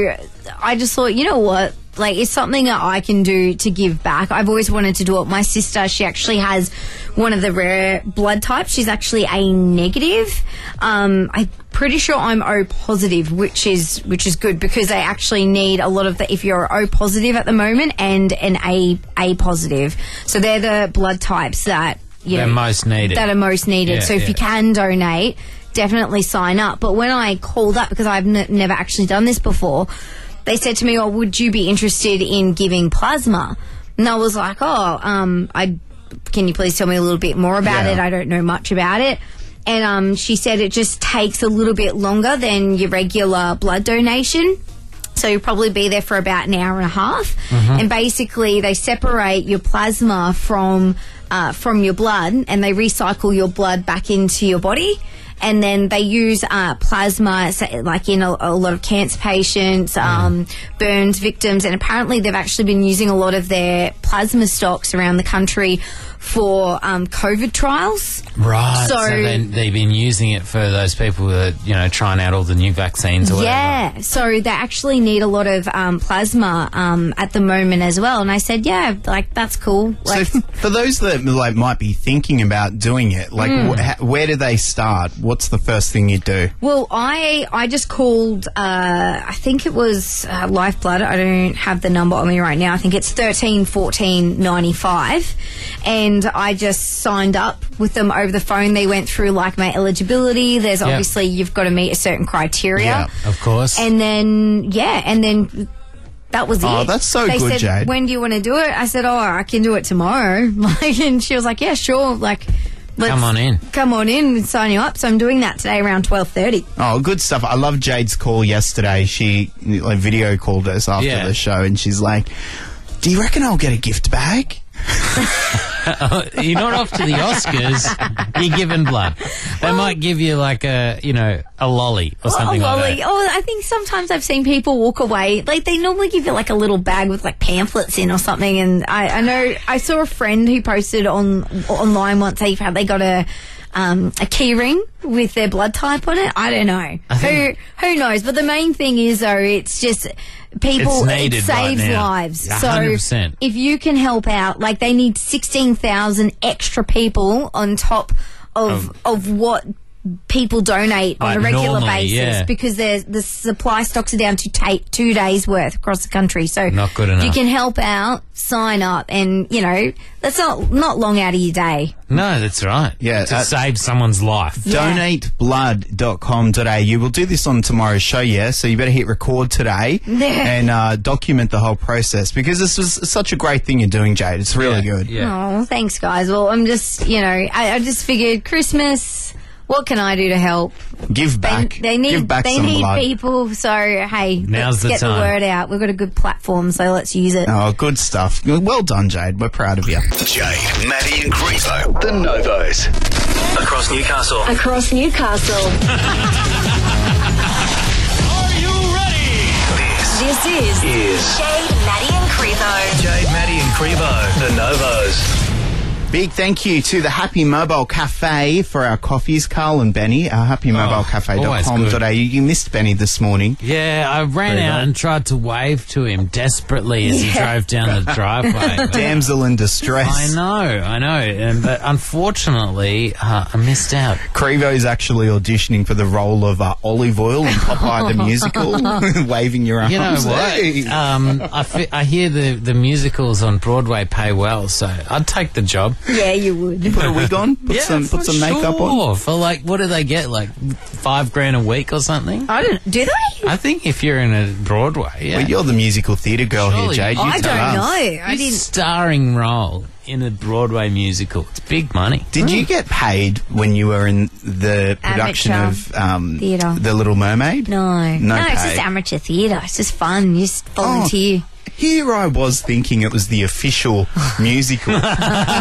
I just thought, you know what? Like, it's something that I can do to give back. I've always wanted to do it. My sister, she actually has one of the rare blood types. She's actually A negative. I'm pretty sure I'm O positive, which is good because they actually need a lot of if you're O positive at the moment and an A positive. So they're the blood types that they're most needed. That are most needed. Yeah, so if you can donate, definitely sign up. But when I called up, because I've never actually done this before, they said to me, "Oh, would you be interested in giving plasma?" And I was like, can you please tell me a little bit more about it? I don't know much about it. And she said it just takes a little bit longer than your regular blood donation. So you'll probably be there for about an hour and a half. And basically they separate your plasma from your blood, and they recycle your blood back into your body. and then they use plasma, like in a lot of cancer patients, burns victims, and apparently they've actually been using a lot of their plasma stocks around the country for COVID trials. Right. So they've been using it for those people who are, trying out all the new vaccines or whatever. Yeah. So they actually need a lot of plasma at the moment as well. And I said, yeah, like, that's cool. Like, so for those that might be thinking about doing it, like, where do they start? What's the first thing you do? Well, I just called, I think it was Lifeblood. I don't have the number on me right now. I think it's 13 14 95. And I just signed up with them over the phone. They went through, like, my eligibility. There's obviously, you've got to meet a certain criteria. Yeah, of course. And then, that was it. Oh, that's so they good, said, Jade. When do you want to do it? I said, I can do it tomorrow. And she was like, yeah, sure. Like, come on in and sign you up. So I'm doing that today around 12:30. Oh, good stuff. I love Jade's call yesterday. She video called us after the show, and she's like, do you reckon I'll get a gift bag? You're not off to the Oscars. You're giving blood. They might give you like a lolly or something like that. Oh, I think sometimes I've seen people walk away. Like, they normally give you like a little bag with like pamphlets in or something. And I know I saw a friend who posted online once they got a key ring with their blood type on it. I don't know. Who knows? But the main thing is, though, it's just people. It saves lives. 100%. So if you can help out, like, they need 16,000 extra people on top of what people donate on a regular basis, because the supply stocks are down to 2 days worth across the country. So not good enough. You can help out, sign up, and that's not long out of your day. No, that's right. Yeah, to save someone's life. Donateblood.com.au. We'll do this on tomorrow's show, so you better hit record today and document the whole process, because this was such a great thing you're doing, Jade. It's really good. Yeah. Oh, thanks, guys. Well, I'm just, I just figured Christmas. What can I do to help? Give back. They need blood. people. So, hey, let's get the word out. We've got a good platform, so let's use it. Oh, good stuff. Well done, Jade. We're proud of you. Jade, Maddie and Grievo, the Novos. Across Newcastle. Across Newcastle. Are you ready? This is Jade, Maddie and Grievo. Jade, Maddie and Grievo, the Novos. Big thank you to the Happy Mobile Cafe for our coffees, Carl and Benny. HappyMobileCafe.com.au. You missed Benny this morning. Yeah, I ran out and tried to wave to him desperately as he drove down the driveway. Damsel in distress. I know. But unfortunately, I missed out. Crevo's actually auditioning for the role of Olive Oil in Popeye the Musical, waving your arms. You know what? I hear the musicals on Broadway pay well, so I'd take the job. Yeah, you would. Put a wig on? Put some makeup on? For what do they get? Like $5,000 a week or something? Do they? I think if you're in a Broadway, Well, you're the musical theatre girl here, Jade. I don't know. I didn't. Starring role in a Broadway musical. It's big money. Did you get paid when you were in the production of theatre. The Little Mermaid? No, pay. It's just amateur theatre. It's just fun. You just volunteer. Here I was thinking it was the official musical. The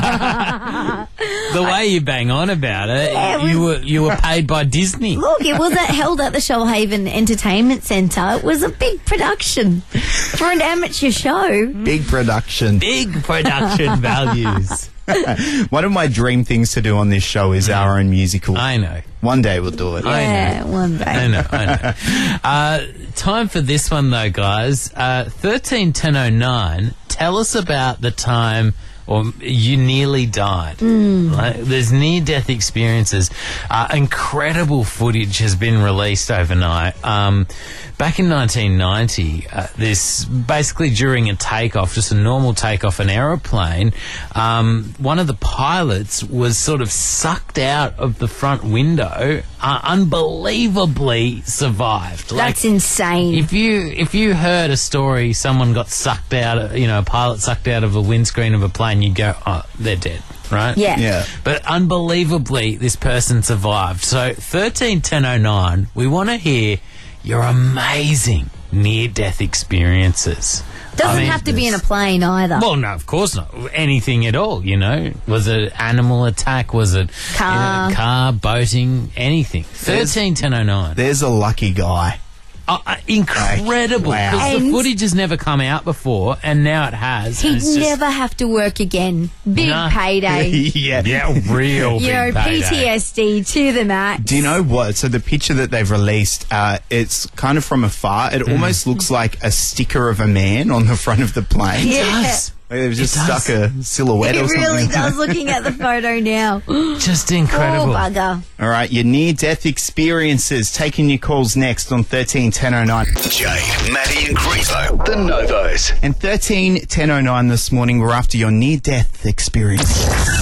way you bang on about it, you were paid by Disney. Look, it was held at the Shoalhaven Entertainment Centre. It was a big production for an amateur show. Big production. Big production values. One of my dream things to do on this show is our own musical. I know. One day we'll do it. Yeah, one day. I know. Time for this one, though, guys. 131009, tell us about the time you nearly died. There's near-death experiences. Incredible footage has been released overnight. Back in 1990, this basically during a takeoff, just a normal takeoff, an aeroplane, one of the pilots was sort of sucked out of the front window, unbelievably survived. That's insane. If you heard a story, someone got sucked out, a pilot sucked out of a windscreen of a plane, you'd go, oh, they're dead. Right? Yeah. But unbelievably, this person survived. So 131009, we want to hear your amazing near-death experiences. Doesn't have to be in a plane either. Well, no, of course not. Anything at all, you know. Was it animal attack? Was it car, boating, anything? 13-1009. There's a lucky guy. Incredible. Because the footage has never come out before, and now it has. He'd never have to work again. Big payday. Yeah, real big payday. PTSD to the max. Do you know what? So the picture that they've released, it's kind of from afar. It almost looks like a sticker of a man on the front of the plane. Yeah. It does. They've just stuck a silhouette or something. It really does, looking at the photo now. Just incredible. Oh, bugger. All right, your near-death experiences. Taking your calls next on 13-1009. Jade, Maddie and Grievo, the Novos. And 13-1009 this morning, we're after your near-death experience.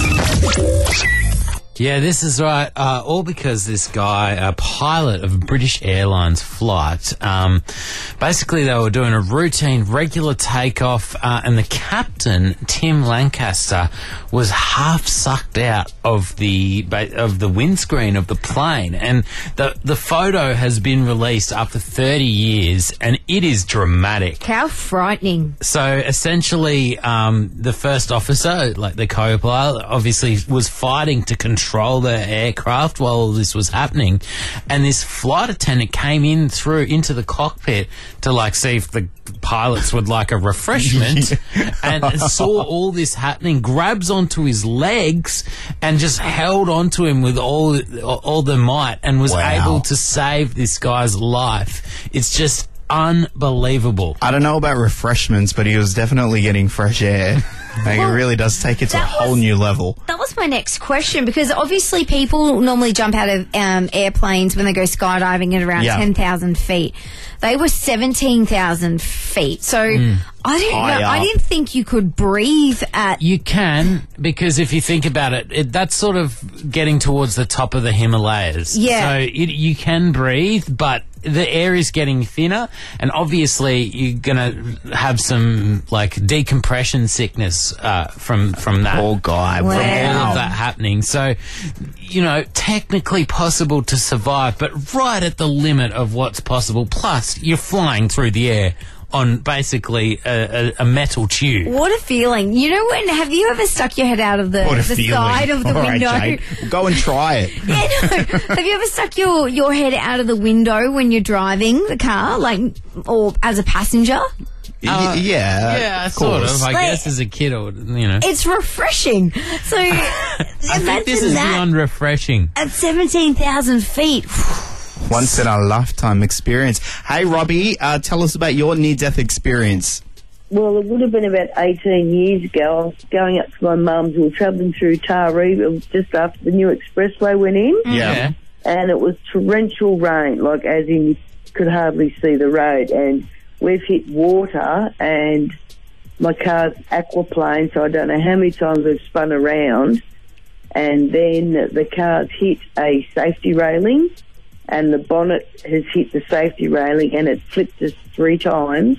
Yeah, this is right. All because this guy, a pilot of British Airlines flight, basically they were doing a routine, regular takeoff, and the captain, Tim Lancaster, was half sucked out of the windscreen of the plane, and the photo has been released after 30 years, and it is dramatic. How frightening! So essentially, the first officer, like the co-pilot, obviously was fighting to control the aircraft while all this was happening, and this flight attendant came into the cockpit to like see if the pilots would like a refreshment, and saw all this happening, grabs onto his legs and just held onto him with all the might, and was able to save this guy's life. It's just unbelievable. I don't know about refreshments, but he was definitely getting fresh air. It really does take it to a whole new level. That was my next question, because obviously people normally jump out of airplanes when they go skydiving at around 10,000 feet. They were 17,000 feet. So I didn't know. I didn't think you could breathe at... You can, because if you think about it, that's sort of getting towards the top of the Himalayas. Yeah. So you can breathe, but the air is getting thinner, and obviously you're going to have some like decompression sickness from that. Poor guy. From all of that happening. So, you know, technically possible to survive, but right at the limit of what's possible. Plus, you're flying through the air on basically a metal tube. What a feeling. You know, have you ever stuck your head out of the side of the window? Right, go and try it. Have you ever stuck your head out of the window when you're driving the car, like, or as a passenger? Yeah, sort of. I guess as a kid, or you know, it's refreshing. So I think this is beyond refreshing. At 17,000 feet. Once in a lifetime experience. Hey, Robbie, tell us about your near-death experience. Well, it would have been about 18 years ago. I was going up to my mum's. We were travelling through Taree just after the new expressway went in. Yeah. And it was torrential rain, like as in you could hardly see the road. And we've hit water, and my car's aquaplane, so I don't know how many times we've spun around. And then the car's hit a safety railing, and the bonnet has hit the safety railing, and it flipped us 3 times.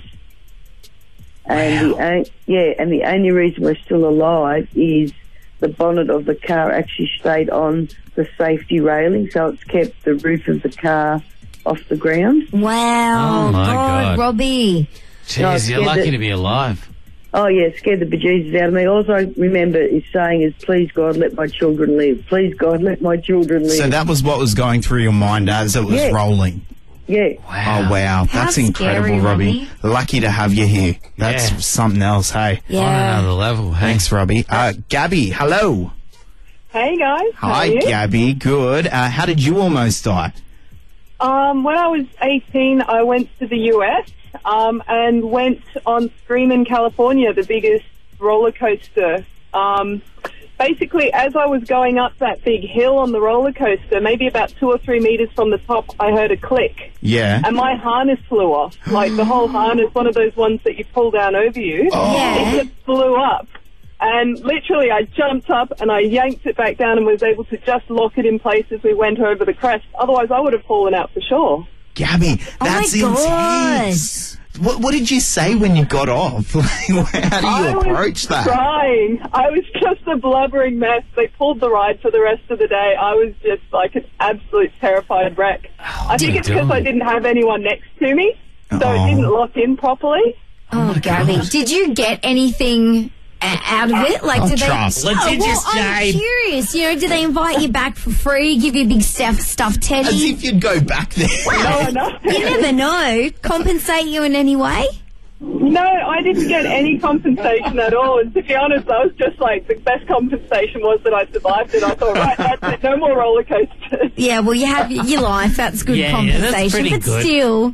And the only reason we're still alive is the bonnet of the car actually stayed on the safety railing, so it's kept the roof of the car off the ground. Wow. Oh, my God. Robbie. Jeez, you're lucky to be alive. Oh, yeah, it scared the bejesus out of me. All I remember is saying is, please, God, let my children live. Please, God, let my children live. So that was what was going through your mind as it was rolling? Yeah. Wow. Oh, wow. That's incredible, scary, Robbie. Lucky to have you here. That's something else, hey? Yeah. On another level. Hey. Thanks, Robbie. Gabby, hello. Hey, guys. Hi, Gabby. Good. How did you almost die? When I was 18, I went to the US and went on Screamin' California, the biggest roller coaster. Basically, as I was going up that big hill on the roller coaster, maybe about 2 or 3 meters from the top, I heard a click. Yeah. And my harness flew off. Like the whole harness, one of those ones that you pull down over you. Oh. Yeah. It just blew up. And literally, I jumped up and I yanked it back down and was able to just lock it in place as we went over the crest. Otherwise, I would have fallen out for sure. Gabby, that's intense. What did you say when you got off? How do you approach that? Crying. I was just a blubbering mess. They pulled the ride for the rest of the day. I was just like an absolute terrified wreck. I think it's because I didn't have anyone next to me, so it didn't lock in properly. Oh, Gabby, did you get anything out of it? Like, did trust. they? Litigious I'm Jade. curious. You know, did they invite you back for free? Give you a big stuffed teddy? As if you'd go back there. You never know. Compensate you in any way? No, I didn't get any compensation at all. And to be honest, I was just like, the best compensation was that I survived it. I thought, right, that's it. No more roller coasters. Yeah, well, you have your life. That's good compensation. Yeah, that's pretty but good. still,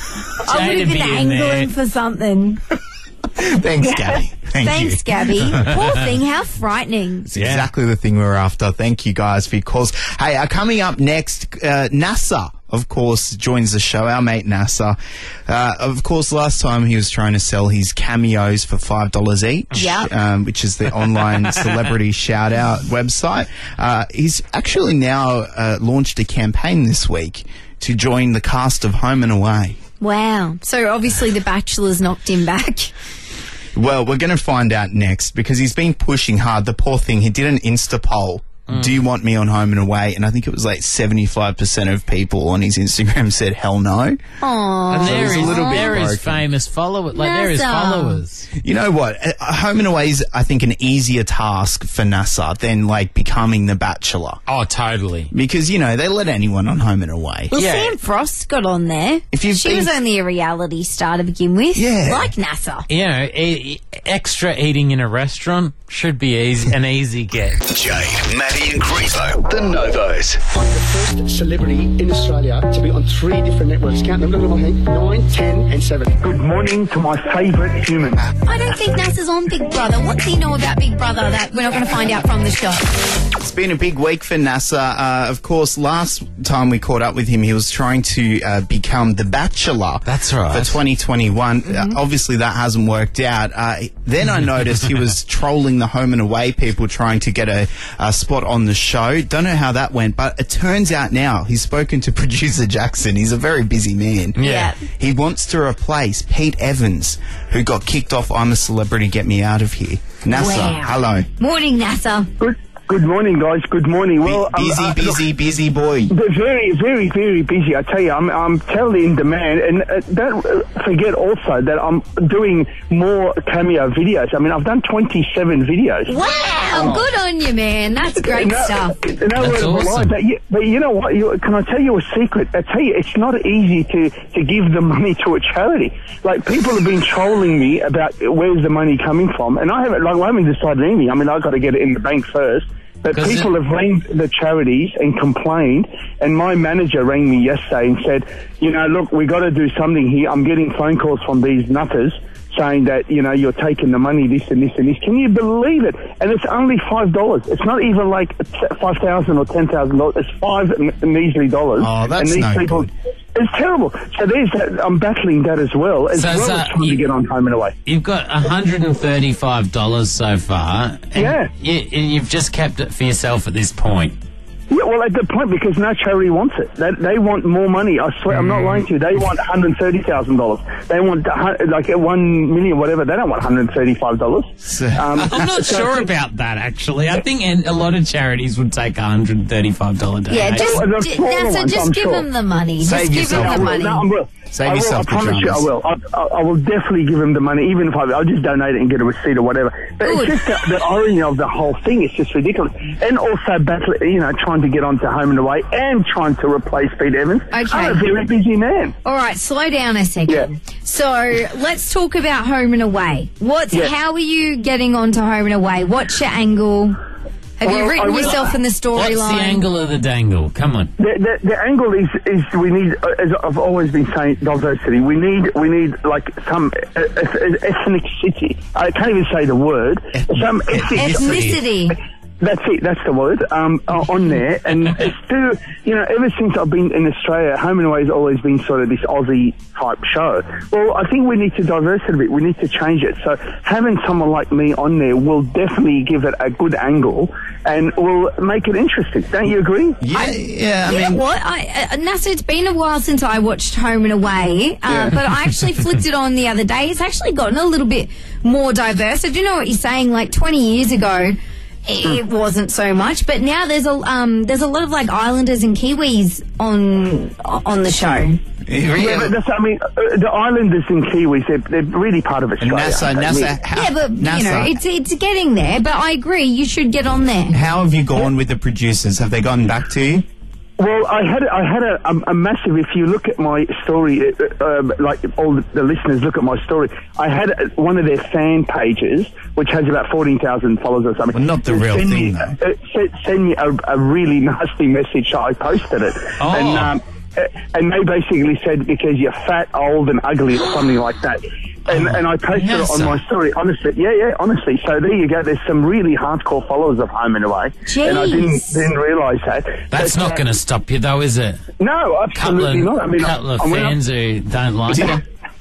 I would have been angling there. for something. Thanks, Gabby. Thanks, Gabby. Poor thing, how frightening. It's exactly the thing we were after. Thank you guys for your calls. Hey, coming up next, NASA, of course, joins the show, our mate NASA. Of course, last time he was trying to sell his cameos for $5 each, which is the online celebrity shout-out website. He's actually now launched a campaign this week to join the cast of Home and Away. Wow. So obviously the Bachelor's knocked him back. Well, we're going to find out next because he's been pushing hard. The poor thing, he did an Insta poll. Do you want me on Home and Away? And I think it was like 75% of people on his Instagram said hell no. Aww. And So there is famous followers. Like, there is followers. You know what? Home and Away is, I think, an easier task for NASA than, like, becoming the Bachelor. Oh, totally. Because, you know, they let anyone on Home and Away. Well, Sam Frost got on there. She was only a reality star to begin with. Yeah. Like NASA. You know, extra eating in a restaurant should be an easy get. Jade, Maddie and Grievo, the Novos. I'm the first celebrity in Australia to be on 3 different networks. Count them, look at my hand. 9, 10 and 7. Good morning to my favourite human. I don't think NASA's on Big Brother. What does he know about Big Brother that we're not going to find out from the show? It's been a big week for NASA. Of course, last time we caught up with him, he was trying to become the Bachelor. That's right. For 2021. Obviously, that hasn't worked out. Then I noticed he was trolling the Home and Away people trying to get a spot on the show. Don't know how that went, but it turns out now he's spoken to producer Jackson. He's a very busy man. Yeah. He wants to replace Pete Evans, who got kicked off I'm a Celebrity, Get Me Out of Here. NASA, Wow. hello. Morning, NASA. Good morning, guys. Good morning. Well, busy boy. Very, very, very busy. I tell you, I'm totally in demand, and don't forget also that I'm doing more cameo videos. I mean, I've done 27 videos. Wow, good on you, man. That's great stuff. No word of a lie. But you know what? Can I tell you a secret? I tell you, it's not easy to give the money to a charity. Like, people have been trolling me about where's the money coming from, and I haven't decided anything. I mean, I've got to get it in the bank first. But people have rang the charities and complained, and my manager rang me yesterday and said, you know, look, we got to do something here. I'm getting phone calls from these nutters saying that, you know, you're taking the money, this and this and this. Can you believe it? And it's only $5. It's not even like $5,000 or $10,000. It's $5 measly dollars. Oh, that's and these no people, good. It's terrible. So there's that. I'm battling that as well as trying to get on Home and Away. You've got $135 so far. And you've just kept it for yourself at this point. Yeah, well, at the point, because no charity wants it. They want more money. I swear, I'm not lying to you. They want $130,000. They want like $1 million, whatever. They don't want $135. I'm not sure about that, actually. I think a lot of charities would take $135 donation. Yeah, just give them the money. Save just give them the money. No, I will. Save yourself I promise you, I will. I will definitely give him the money, even if I'll just donate it and get a receipt or whatever. But it's just the irony of the whole thing. It's just ridiculous. And also, trying to get onto Home and Away and trying to replace Pete Evans. Okay. I'm a very busy man. All right, slow down a second. Yeah. So let's talk about Home and Away. How are you getting onto Home and Away? What's your angle? Have you written yourself in the storyline? What's the angle of the dangle? Come on. The angle is we need, as I've always been saying, diversity. We need like some ethnicity. I can't even say the word. Some ethnicity. That's it. That's the word on there. And it's still, ever since I've been in Australia, Home and Away has always been sort of this Aussie type show. Well, I think we need to diverse it a bit. We need to change it. So having someone like me on there will definitely give it a good angle and will make it interesting. Don't you agree? Yeah. You know what? NASA, it's been a while since I watched Home and Away, but I actually flicked it on the other day. It's actually gotten a little bit more diverse. I do know what you're saying. Like 20 years ago, it wasn't so much, but now there's a lot of like Islanders and Kiwis on the show. Yeah, but that's, I mean, the islanders and Kiwis, they're really part of Australia. Yeah, but you know, it's getting there. But I agree, you should get on there. How have you gone with the producers? Have they gotten back to you? Well, I had a massive. If you look at my story, like all the listeners look at my story, I had one of their fan pages, which has about 14,000 followers or something. Well, not the real thing, though. Send me a really nasty message. So I posted it, and they basically said because you're fat, old, and ugly, or something like that. And I posted it on my story, honestly. Yeah, honestly. So there you go. There's some really hardcore followers of Home and Away. Jeez. And I didn't realise that. That's not going to stop you, though, is it? No, absolutely not. I mean, couple of fans who don't like it.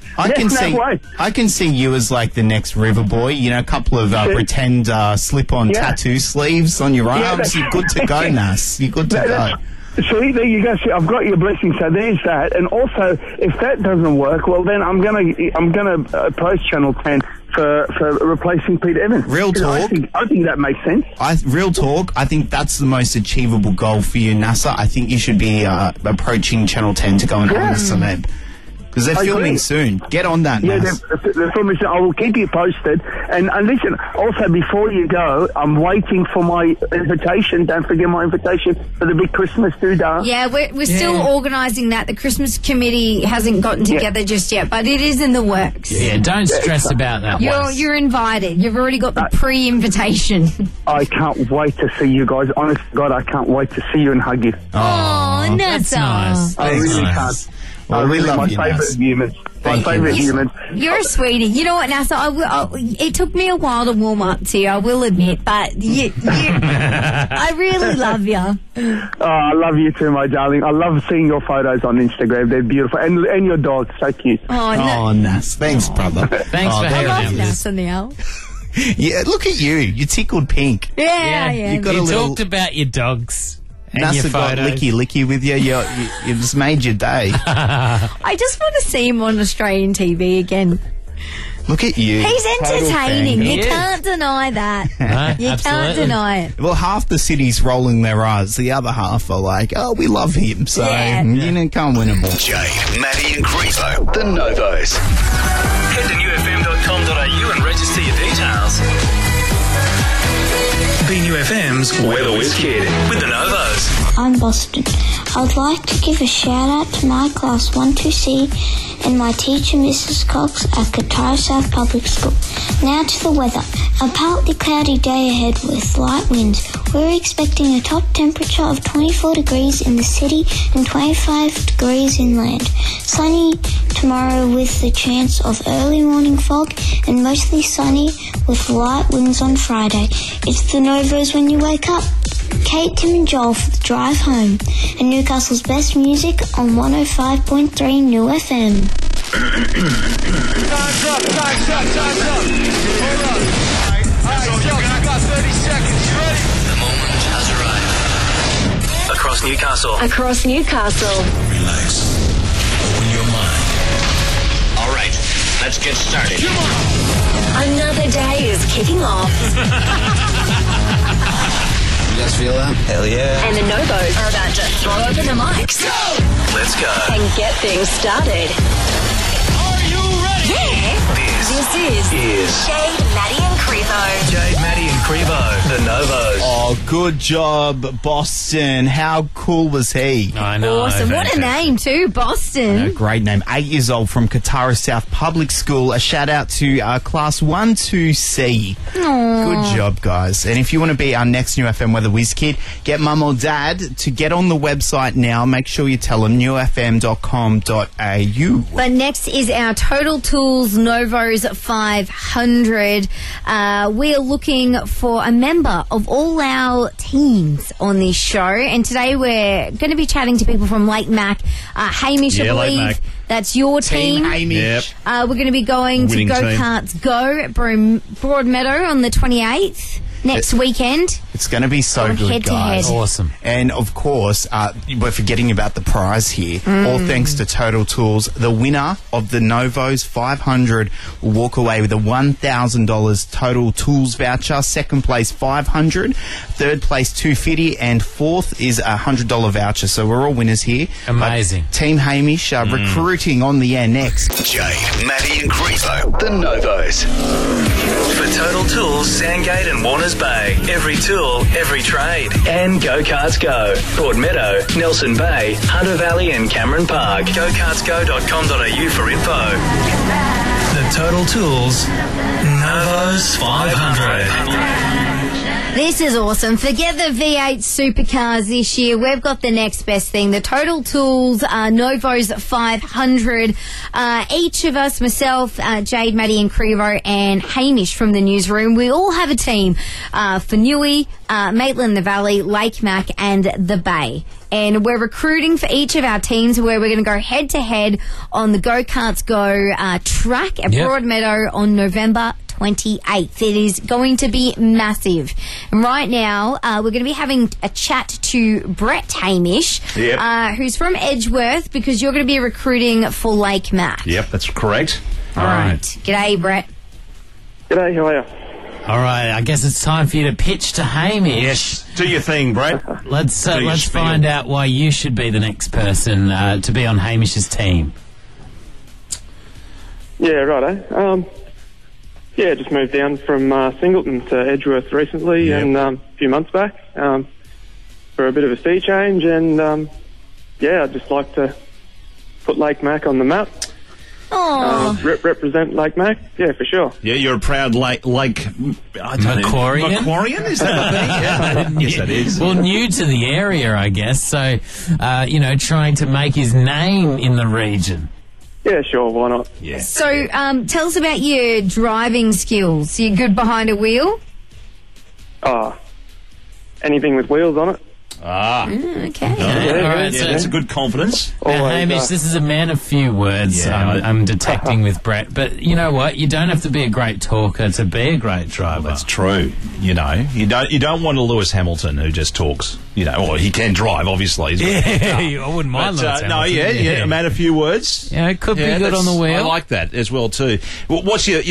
I can see you as like the next River Boy. You know, a couple of pretend slip-on tattoo sleeves on your arms. You're good to go, Nas. You're good to go. See, there you go. See, I've got your blessing. So there's that. And also, if that doesn't work, well, then I'm gonna approach Channel 10 for replacing Pete Evans. Real talk. I think that makes sense. Real talk. I think that's the most achievable goal for you, NASA. I think you should be approaching Channel 10 to go and own a celeb. Because they're filming soon. Get on that, Nas. They're filming soon. I will keep you posted. And listen, also, before you go, I'm waiting for my invitation. Don't forget my invitation for the big Christmas doodah. Yeah, we're still organising that. The Christmas committee hasn't gotten together just yet, but it is in the works. Yeah, don't stress about that. You're invited. You've already got the pre-invitation. I can't wait to see you guys. Honest to God, I can't wait to see you and hug you. Oh, that's nice. I really can't. Well, we love you, my favourite humans. My favourite humans. You're a sweetie. You know what, NASA? It took me a while to warm up to you, I will admit, but I really love you. Oh, I love you too, my darling. I love seeing your photos on Instagram. They're beautiful. And your dog, so cute. Oh, Nas. Thanks, brother. Thanks for having I love NASA now. Yeah, look at you. You're tickled pink. Yeah. You talked about your dogs. NASA got licky with you. You just made your day. I just want to see him on Australian TV again. Look at you. He's entertaining. You can't deny that. You absolutely. can't deny it. Well, half the city's rolling their eyes. The other half are like, oh, we love him. So, you can't win them all. Jade, Maddie and Grievo, the Novos. Head to newfm.com.au and register your details. Be New FM's Weather Whiz Kid with the Novos. I'm Boston. I'd like to give a shout out to my class 1-2C and my teacher, Mrs. Cox, at Qatar South Public School. Now to the weather. A partly cloudy day ahead with light winds. We're expecting a top temperature of 24 degrees in the city and 25 degrees inland. Sunny tomorrow with the chance of early morning fog and mostly sunny with light winds on Friday. It's the Novos when you wake up. Kate, Tim and Joel for the drive home. And Newcastle's best music on 105.3 New FM. Time's up. Hold up. All right, Joe, I got 30 seconds. You ready? The moment has arrived. Across Newcastle. Relax. Open your mind. All right, let's get started. Come on. Another day is kicking off. You guys feel that? Hell yeah. And the Novos are about to throw open the mics. Go! Let's go. And get things started. Are you ready? Yeah. This is Jade, Maddie and Crevo. Jade, Maddie and Crevo, the Novos. Oh, good job, Boston. How cool was he? I know. Awesome. What a name, too, Boston. Great name. 8 years old from Katara South Public School. A shout out to class 1-2C. Aww. Good job, guys. And if you want to be our next New FM Weather Whiz Kid, get mum or dad to get on the website now. Make sure you tell them newfm.com.au. But next is our Total Tools Novos 500. We're looking for a member of all our teams on this show. And today we're going to be chatting to people from Lake Mac. Hamish, I believe that's your team. Hamish. We're going to be going Winning to Go Karts Go at Broadmeadow on the 28th. next weekend. It's going to be so Going good, head to guys. head. Awesome. And of course, we're forgetting about the prize here. All thanks to Total Tools. The winner of the Novos 500 will walk away with a $1,000 Total Tools voucher. Second place, $500. Third place, $250. And fourth is a $100 voucher. So we're all winners here. Amazing. Team Hamish recruiting on the air next. Jade, Maddie and Grievo, the Novos. For Total Tools, Sandgate and Warners Bay. Every tool, every trade. And Go Karts Go. Broadmeadow, Nelson Bay, Hunter Valley and Cameron Park. GoKartsGo.com.au for info. The Total Tools Novos 500. This is awesome. Forget the V8 supercars this year. We've got the next best thing. The Total Tools Novos 500. Each of us, myself, Jade, Maddie and Crevo and Hamish from the newsroom, we all have a team for Newey, Maitland, the Valley, Lake Mac and the Bay. And we're recruiting for each of our teams where we're going to go head-to-head on the Go Karts Go track at Broadmeadow on November 28th. It is going to be massive. And right now, we're going to be having a chat to Brett Hamish, who's from Edgeworth, because you're going to be recruiting for Lake Mac. Yep, that's correct. All right. G'day, Brett. G'day, how are you? All right, I guess it's time for you to pitch to Hamish. Yes, do your thing, Brett. Let's find out why you should be the next person to be on Hamish's team. Yeah, righto. Just moved down from Singleton to Edgeworth recently and a few months back for a bit of a sea change, and I'd just like to put Lake Mac on the map. Represent Lake Mac, yeah, for sure. Yeah, you're a proud Macquarian? Macquarian? Is that a thing? Yeah. Yes, that is. Well, new to the area, I guess, so, trying to make his name in the region. Yeah, sure, why not? Yeah. So, tell us about your driving skills. You good behind a wheel? Anything with wheels on it. Okay. All right, so that's a good confidence. Now, Hamish, this is a man of few words I'm detecting with Brett, but you know what? You don't have to be a great talker to be a great driver. That's true. You don't want a Lewis Hamilton who just talks. Or he can drive, obviously. I wouldn't mind Lewis Hamilton. A man of few words. Yeah, it could be good on the wheel. I like that as well too. What's your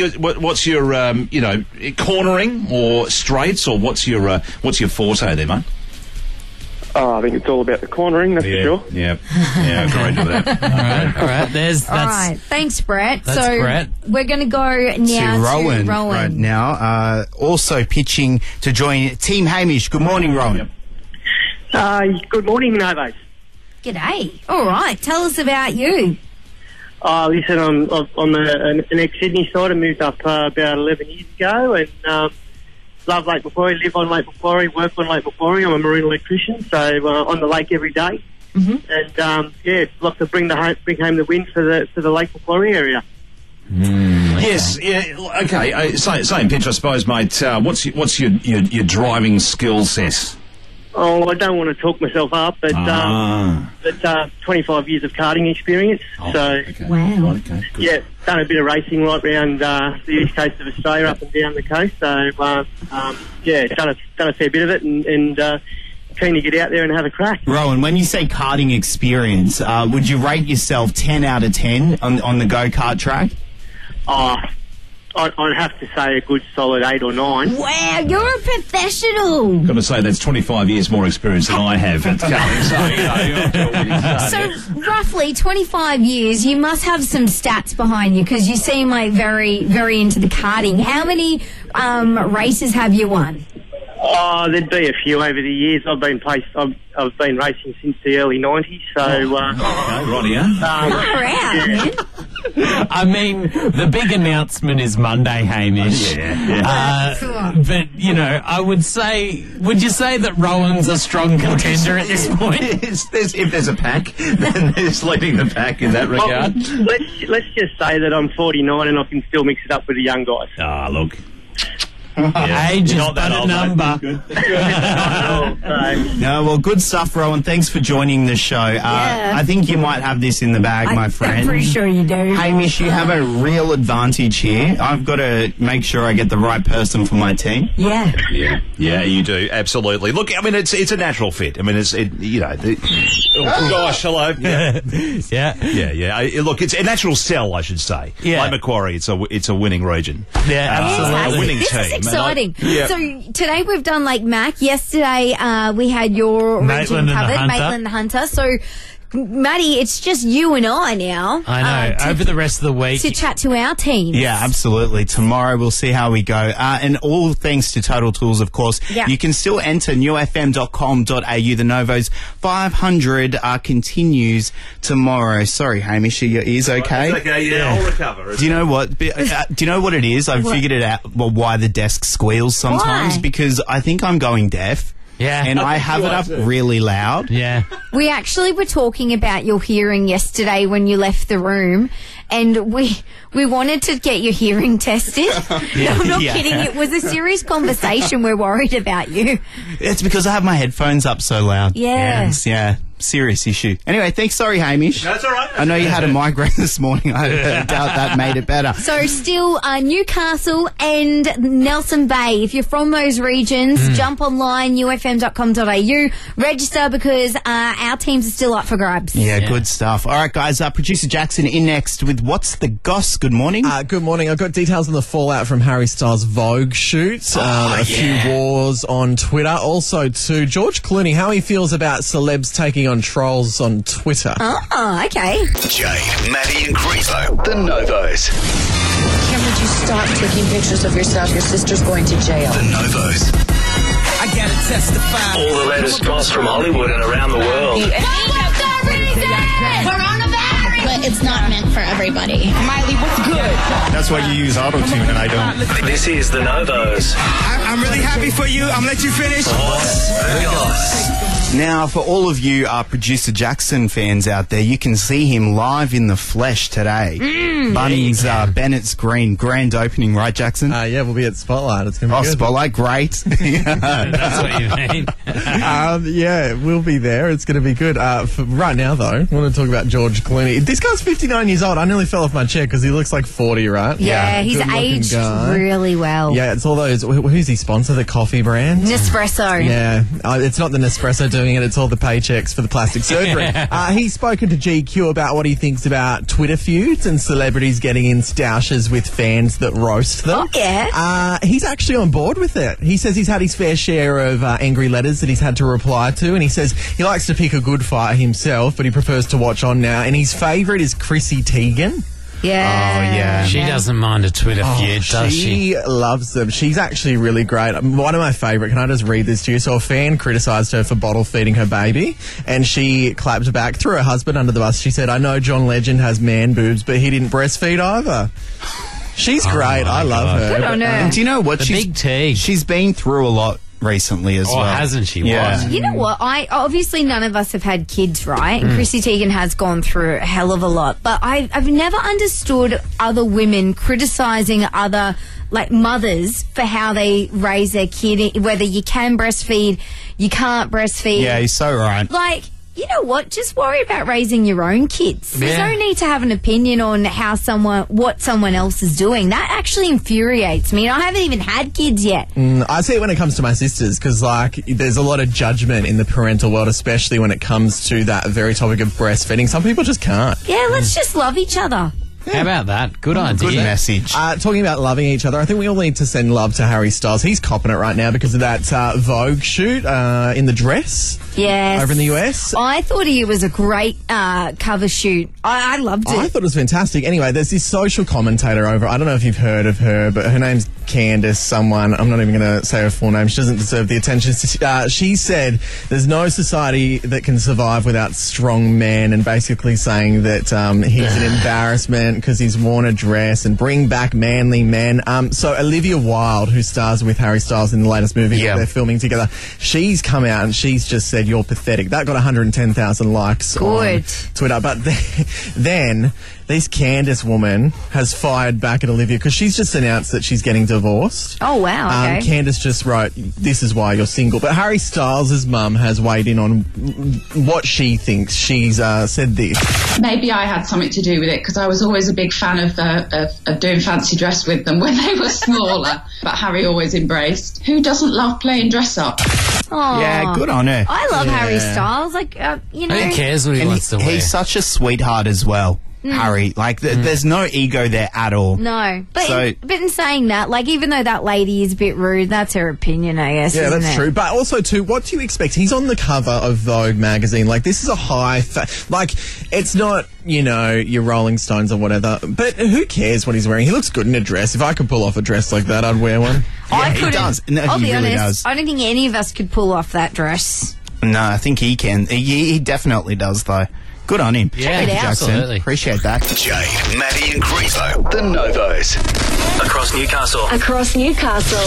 cornering or straights, or what's your forte there, mate? I think it's all about the cornering, that's for sure. Yeah, I agree with that. All right. All right. Thanks, Brett. That's Brett. We're going to go now to Rowan. Rowan. Right now, also pitching to join Team Hamish. Good morning, Rowan. Good morning, Novos. G'day. All right. Tell us about you. Listen, I'm on the ex-Sydney side. I moved up about 11 years ago, and love Lake Macquarie, live on Lake Macquarie, work on Lake Macquarie. I'm a marine electrician, so on the lake every day. And like to bring home the win for the Lake Macquarie area. Yes, yeah, okay. Same pitch, I suppose, mate. What's your driving skill set? Oh, I don't want to talk myself up, but 25 years of karting experience. Wow. Okay, yeah, done a bit of racing right around the east coast of Australia, up and down the coast. So, done a fair bit of it, and keen to get out there and have a crack. Rowan, when you say karting experience, would you rate yourself 10 out of 10 on the go-kart track? I'd have to say a good solid 8 or 9. Wow, you're a professional. Got to say, that's 25 years more experience than I have at karting. So, roughly 25 years, you must have some stats behind you, because you seem like very, very into the karting. How many races have you won? There'd be a few over the years. I've been racing since the early 90s, so... Far out, man. I mean, the big announcement is Monday, Hamish. But, I would you say that Rowan's a strong contender at this point? If there's a pack, then there's leading the pack in that regard. Let's just say that I'm 49 and I can still mix it up with the young guys. Look. Age is Not that but a old, number. No, well, good stuff, Rowan. Thanks for joining the show. I think you might have this in the bag, my friend. I'm pretty sure you do. Hamish, you have a real advantage here. I've got to make sure I get the right person for my team. Yeah. Yeah, you do. Absolutely. Look, I mean, it's a natural fit. I mean, oh, gosh, hello. Yeah. Yeah. Look, it's a natural sell, I should say. Yeah. Like Macquarie, it's a winning region. Yeah, absolutely. A winning This team. is exciting. Yeah. So today we've done like Mac. Yesterday we had your region Maitland and the covered, Hunter. Maitland the Hunter. So Maddie, it's just you and I now. I know. Over the rest of the week. To chat to our team. Yeah, absolutely. Tomorrow we'll see how we go. And all thanks to Total Tools, of course. Yeah. You can still enter newfm.com.au. The Novos 500 continues tomorrow. Sorry, Hamish, are your ears okay? It's okay, yeah, I'll recover. Do you know what? Do you know what it is? I've figured it out. Well, why the desk squeals sometimes? Why? Because I think I'm going deaf. Yeah. And I have it up really loud. Yeah. We actually were talking about your hearing yesterday when you left the room, and we wanted to get your hearing tested. No, I'm not kidding. It was a serious conversation. We're worried about you. It's because I have my headphones up so loud. Yeah. Yeah. Serious issue. Anyway, thanks. Sorry, Hamish. That's all right. I know you had a migraine this morning. I doubt that made it better. So still Newcastle and Nelson Bay. If you're from those regions, jump online, ufm.com.au, register because our teams are still up for grabs. Yeah, good stuff. All right, guys. Producer Jackson in next with What's the Goss? Good morning. Good morning. I've got details on the fallout from Harry Styles' Vogue shoot. A few wars on Twitter. Also, to George Clooney, how he feels about celebs taking on trolls on Twitter. Oh, okay. Jade, Maddie and Grievo, the Novos. Kim, would you stop taking pictures of yourself? Your sister's going to jail. The Novos. I gotta testify. All the latest goss from Hollywood and around the world. But it's not meant for everybody. Miley, what's good? That's why you use auto-tune and I don't. This is the Novos. I'm really happy for you. I'm gonna let you finish. What's the goss? Now, for all of you producer Jackson fans out there, you can see him live in the flesh today. Bunnings Bennett's Green grand opening, right, Jackson? Yeah, we'll be at Spotlight. It's going to be good. Spotlight, great. That's what you mean. Yeah, we'll be there. It's going to be good. For right now, though, I want to talk about George Clooney. This guy's 59 years old. I nearly fell off my chair because he looks like 40, right? Yeah, he's Good-looking aged guy. really well. Yeah, it's all those. Who's he sponsor? The coffee brand? Nespresso. Yeah, it's not the Nespresso doing it, it's all the paychecks for the plastic surgery. He's spoken to GQ about what he thinks about Twitter feuds and celebrities getting in stoushes with fans that roast them. Oh, yeah. He's actually on board with it. He says he's had his fair share of angry letters that he's had to reply to, and he says he likes to pick a good fight himself, but he prefers to watch on now, and his favourite is Chrissy Teigen. Yeah. Oh, yeah. She doesn't mind a Twitter feud, does she? She loves them. She's actually really great. One of my favourite, can I just read this to you? So a fan criticised her for bottle feeding her baby, and she clapped back, threw her husband under the bus. She said, I know John Legend has man boobs, but he didn't breastfeed either. She's great. I love her. Good on her. And do you know what? Big T. She's been through a lot recently as well. Hasn't she? Yeah. What? You know what? Obviously none of us have had kids, right? And Chrissy Teigen has gone through a hell of a lot. But I've never understood other women criticising other like mothers for how they raise their kid, whether you can breastfeed, you can't breastfeed. Yeah, he's so right. Like, you know what? Just worry about raising your own kids. There's no need to have an opinion on what someone else is doing. That actually infuriates me. And I haven't even had kids yet. I see it when it comes to my sisters, because like there's a lot of judgment in the parental world, especially when it comes to that very topic of breastfeeding. Some people just can't. Yeah, let's just love each other. How about that? Good idea. Good message. Talking about loving each other, I think we all need to send love to Harry Styles. He's copping it right now because of that Vogue shoot in the dress. Yes. Over in the US. I thought he was a great cover shoot. I loved it. I thought it was fantastic. Anyway, there's this social commentator over, I don't know if you've heard of her, but her name's Candace someone. I'm not even going to say her full name. She doesn't deserve the attention. She said there's no society that can survive without strong men, and basically saying that he's an embarrassment because he's worn a dress, and bring back manly men. So Olivia Wilde, who stars with Harry Styles in the latest movie that they're filming together, she's come out and she's just said, you're pathetic. That got 110,000 likes on Twitter. But then this Candace woman has fired back at Olivia because she's just announced that she's getting divorced. Oh, wow. Okay. Candace just wrote, "This is why you're single." But Harry Styles' mum has weighed in on what she thinks. She's said this. Maybe I had something to do with it because I was always a big fan of doing fancy dress with them when they were smaller. But Harry always embraced. Who doesn't love playing dress up? Aw. Yeah, good on her. I love Harry Styles. Like, you know. Who cares what he wants to wear? He's such a sweetheart as well, Harry. Like, there's no ego there at all. No. But in saying that, like, even though that lady is a bit rude, that's her opinion, I guess. Yeah, isn't that's it? true. But also, too, what do you expect? He's on the cover of Vogue magazine. Like, this is a like, it's not, you know, your Rolling Stones or whatever. But who cares what he's wearing? He looks good in a dress. If I could pull off a dress like that, I'd wear one. I he does. No, I'll he be really honest. does. I don't think any of us could pull off that dress. No, I think he can. He definitely does, though. Good on him. Yeah, Thank you, Jackson. absolutely. Appreciate that. Jade, Maddie and Grievo, the Novos. Across Newcastle. Across Newcastle.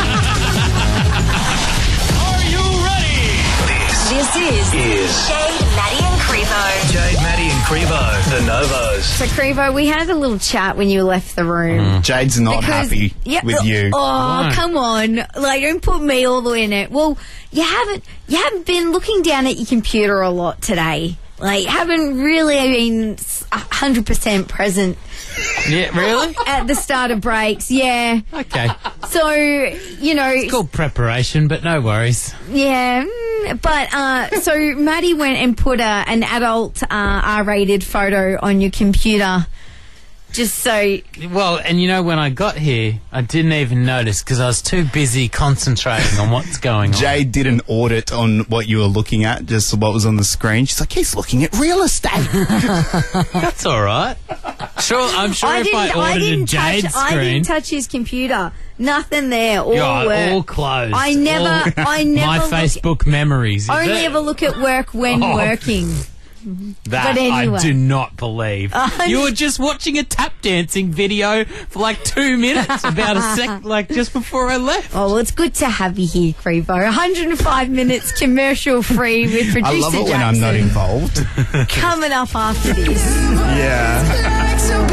Are you ready? This is Jade, Maddie and Crevo. Jade, Maddie and Crevo, the Novos. So, Crevo, we had a little chat when you left the room. Jade's not happy with you. Oh, come on. Like, don't put me all the way in it. Well, you haven't been looking down at your computer a lot today. Like, haven't really been 100% present. Yeah, really? At the start of breaks, yeah. Okay. So, you know... It's called preparation, but no worries. Yeah, but so Maddie went and put an adult R-rated photo on your computer just so... Well, and you know, when I got here, I didn't even notice because I was too busy concentrating on what's going on. Jade did an audit on what you were looking at, just what was on the screen. She's like, he's looking at real estate. That's all right. I'm sure if I audited Jade's screen... I didn't touch his computer. Nothing there. All work. All closed. I never My Facebook memories. Only ever look at work when working. That but anyway. I do not believe. You were just watching a tap dancing video for like 2 minutes, about a sec, like just before I left. Oh, well, it's good to have you here, Crevo. 105 minutes commercial free with producer I love it Jackson. when I'm not involved. Coming up after this. Yeah.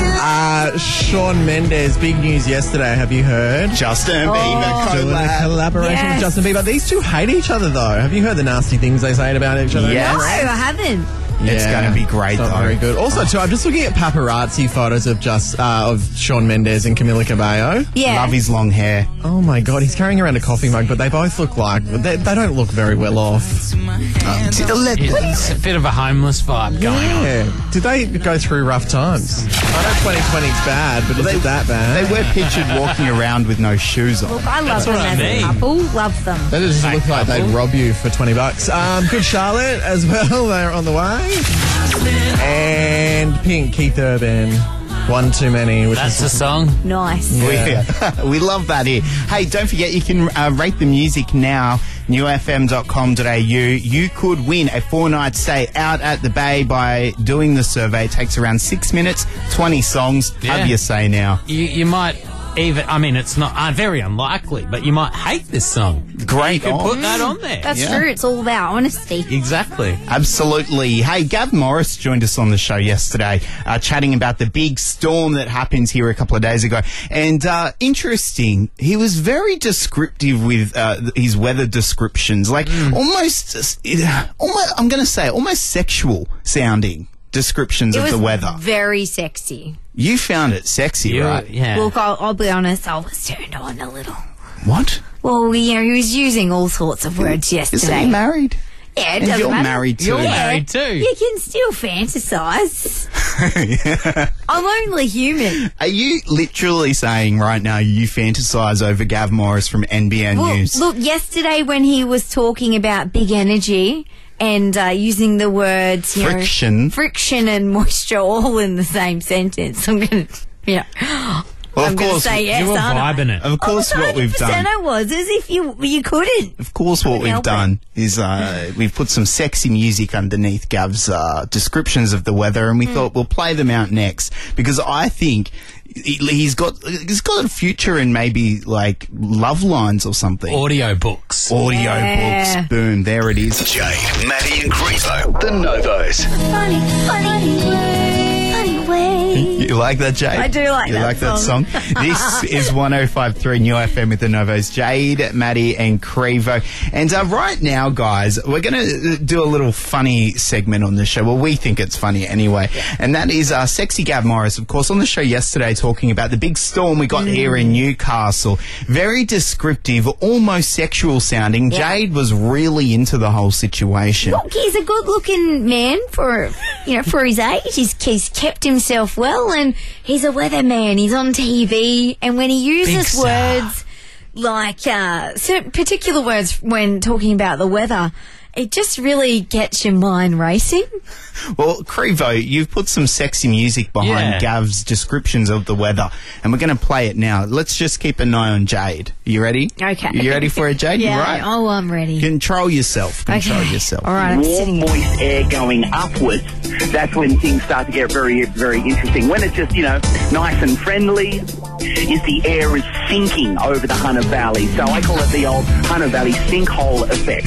Shawn Mendes, big news yesterday. Have you heard? Justin Bieber doing a collaboration with Justin Bieber. These two hate each other, though. Have you heard the nasty things they say about each other? Yes. No, I haven't. It's going to be great, Not though. very good. Also, too, I'm just looking at paparazzi photos of Shawn Mendes and Camila Cabello. Yeah. Love his long hair. Oh my God, he's carrying around a coffee mug, but they both look like they don't look very well off. It's a bit of a homeless vibe going on. Yeah. Did they go through rough times? I know 2020's bad, but is it that bad? They were pictured walking around with no shoes on. Look, I love them what I as mean. a couple. Love them. They just look like they'd rob you for $20. Good Charlotte as well. They're on the way. And Pink, Keith Urban. One Too Many. That's the song. Nice. Yeah. We love that here. Hey, don't forget you can rate the music now. newfm.com.au. You could win a 4-night stay out at the Bay by doing the survey. It takes around 6 minutes, 20 songs. Yeah. Have your say now. You might even, I mean, it's not very unlikely, but you might hate this song. Great. You can put that on there. That's true. It's all about honesty. Exactly. Absolutely. Hey, Gav Morris joined us on the show yesterday, chatting about the big storm that happened here a couple of days ago. And interesting, he was very descriptive with his weather descriptions, like almost, I'm going to say, almost sexual sounding descriptions of the weather. Very sexy. You found it sexy, right? Yeah. Look, I'll be honest, I was turned on a little. What? Well, you know, he was using all sorts of words yesterday. Isn't he married? Yeah, it And doesn't you're matter. married too. You're married too. You can still fantasize. I'm only human. Are you literally saying right now you fantasize over Gav Morris from NBN News? Look, yesterday when he was talking about big energy and using the words, you know, friction and moisture all in the same sentence, I'm going to, Well, I'm of going to course, say yes, you were aren't I? vibing it. Of course, what we've done. I was, as if you couldn't. Of course, what we've done is we've put some sexy music underneath Gav's descriptions of the weather, and we thought we'll play them out next because I think he's got a future in maybe like love lines or something. Audio books. Books. Boom, there it is. Jade, Maddie and Grievo, the Novos. Funny way way. You like that, Jade? I do like you that like that song? This is 105.3 New FM with the Novos, Jade, Maddie and Crevo. And right now, guys, we're going to do a little funny segment on the show. Well, we think it's funny anyway. Yeah. And that is Sexy Gav Morris, of course, on the show yesterday talking about the big storm we got here in Newcastle. Very descriptive, almost sexual sounding. Yeah. Jade was really into the whole situation. Look, he's a good-looking man for his age. He's kept himself well, and he's a weatherman. He's on TV, and when he uses words like certain particular words when talking about the weather, it just really gets your mind racing. Well, Crevo, you've put some sexy music behind Gav's descriptions of the weather, and we're going to play it now. Let's just keep an eye on Jade. You ready? Okay. You ready for it, Jade? Yeah. You right? Oh, I'm ready. Control yourself. Control yourself. All right, I'm sitting. Warm, moist air going upwards. That's when things start to get very, very interesting. When it's just, nice and friendly, is the air is sinking over the Hunter Valley. So I call it the old Hunter Valley sinkhole effect.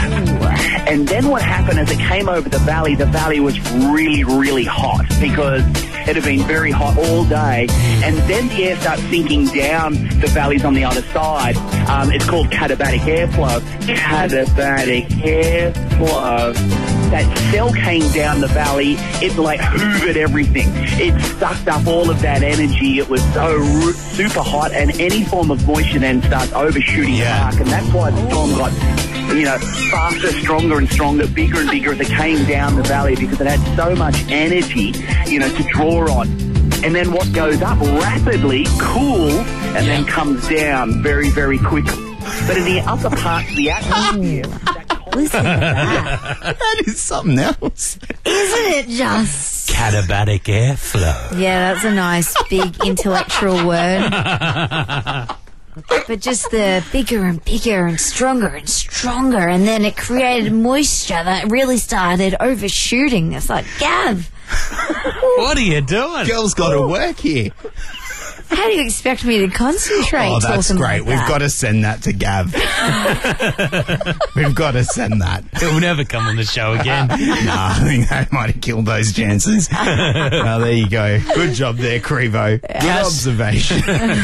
And then what happened as it came over the valley was really, really hot because it had been very hot all day. And then the air starts sinking down the valleys on the other side. It's called katabatic airflow. Katabatic airflow. That cell came down the valley. It like hoovered everything. It sucked up all of that energy. It was so super hot, and any form of moisture then starts overshooting the mark. And that's why the storm got faster, stronger and stronger, bigger and bigger as it came down the valley because it had so much energy, to draw on. And then what goes up rapidly cools and then comes down very, very quickly. But in the upper parts of the atmosphere... Listen to that. That is something else. Isn't it just? Katabatic airflow. Yeah, that's a nice, big intellectual word. But just the bigger and bigger and stronger, and then it created moisture that really started overshooting. It's like, Gav. What are you doing? Girl's got to work here. How do you expect me to concentrate? Oh, that's great. Like We've got to send that to Gav. We've got to send that. It will never come on the show again. I think that might have killed those chances. Oh, there you go. Good job there, Crevo. Good observation.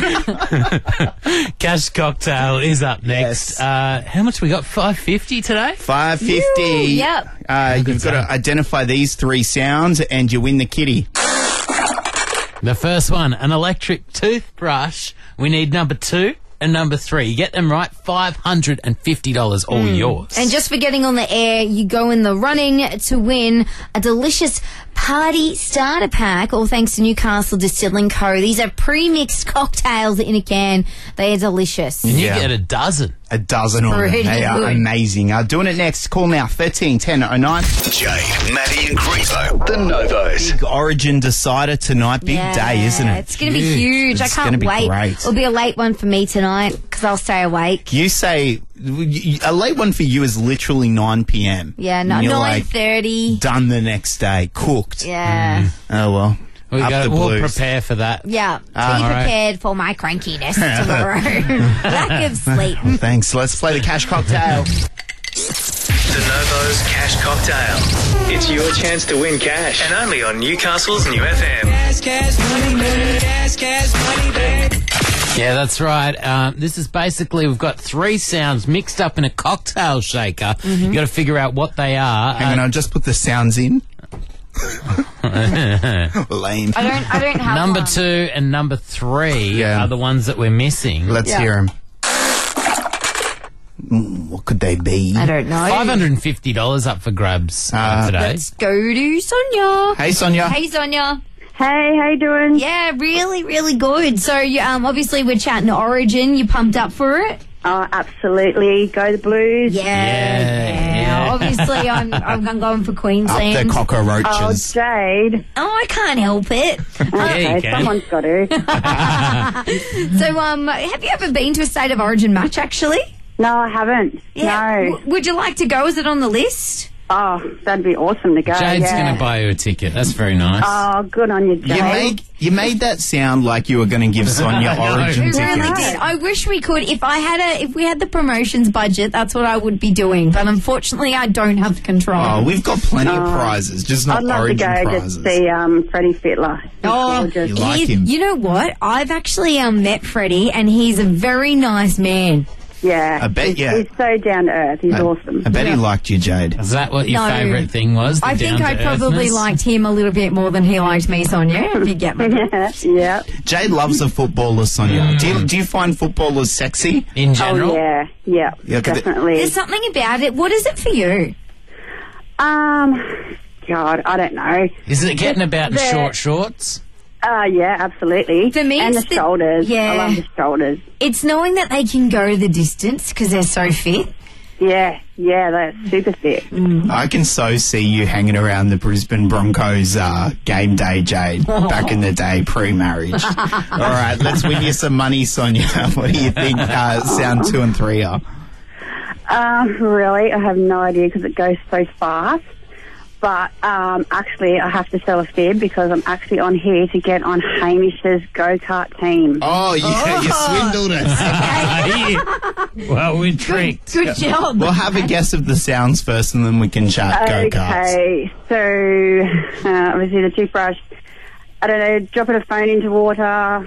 Cash Cocktail is up next. Yes. How much we got? $5.50 today? $5.50. Yep. You've got to identify these three sounds and you win the kitty. The first one, an electric toothbrush. We need number 2 and number 3. You get them right, $550 all yours. And just for getting on the air, you go in the running to win a delicious party starter pack, all thanks to Newcastle Distilling Co. These are pre-mixed cocktails in a can. They are delicious. And you get a dozen. A dozen of them. They are amazing. Doing it next. Call now, 13 10 09. Jade, Maddie and Crevo, the Novos. Big Origin decider tonight. Big day, isn't it? It's going to be huge. It's I can't wait. Great. It'll be a late one for me tonight because I'll stay awake. You say a late one for you is literally 9 p.m. Yeah, 9:30. Done the next day. Cooked. Yeah. Oh, well. We'll prepare for that. Yeah. Be prepared for my crankiness tomorrow. Lack of sleep. Oh, thanks. Let's play the Cash Cocktail. The Novos Cash Cocktail. It's your chance to win cash. And only on Newcastle's New FM. Cash, money, money, cash, money, baby. Yeah, that's right. This is basically, we've got 3 sounds mixed up in a cocktail shaker. Mm-hmm. You've got to figure out what they are. Hang on, I'll just put the sounds in. Lame. I don't have number one. 2 and number 3 are the ones that we're missing. Let's hear them. What could they be? I don't know. $550 up for grabs today. Let's go to Sonia. Hey, Sonia. Hey, Sonia. Hey, how you doing? Yeah, really, really good. So, obviously, we're chatting to Origin. You pumped up for it? Oh, absolutely. Go the Blues. Yeah. Obviously, I'm going for Queensland. Up the cockroaches. Oh, Jade. Oh, I can't help it. Okay, someone's got to. So, have you ever been to a State of Origin match, actually? No, I haven't. Yeah. No. Would you like to go? Is it on the list? Oh, that'd be awesome to go. Jade's going to buy you a ticket. That's very nice. Oh, good on you, Jade. You made that sound like you were going to give Sonia Origin We tickets. really did. I wish we could. If we had the promotions budget, that's what I would be doing. But unfortunately, I don't have the control. Oh, we've got plenty of prizes, just not I'd love Origin to go prizes. to see Freddie Fittler. You like him? You know what? I've actually met Freddie, and he's a very nice man. Yeah. I bet, He's so down to earth. He's awesome. I bet he liked you, Jade. Is that what your No. favourite thing was? I think I probably liked him a little bit more than he liked me, Sonia, if you get me. Yeah. Jade loves a footballer, Sonia. Do you find footballers sexy? In Oh, yeah. Yeah, 'cause definitely. There's something about it. What is it for you? God, I don't know. Is it getting about the The- short shorts? Yeah, absolutely. For me, and the it's the- shoulders. yeah. I love the shoulders. It's knowing that they can go the distance because they're so fit. Yeah, they're super fit. I can so see you hanging around the Brisbane Broncos game day, Jade, back in the day, pre-marriage. All right, let's win you some money, Sonia. What do you think sound 2 and 3 are? Really, I have no idea because it goes so fast. But actually, I have to sell a fib because I'm actually on here to get on Hamish's go-kart team. Oh, yeah, you swindled us. Well, we're tricked. Good job. We'll have a guess of the sounds first and then we can chat go-karts. Okay, so obviously the toothbrush, I don't know, dropping a phone into water,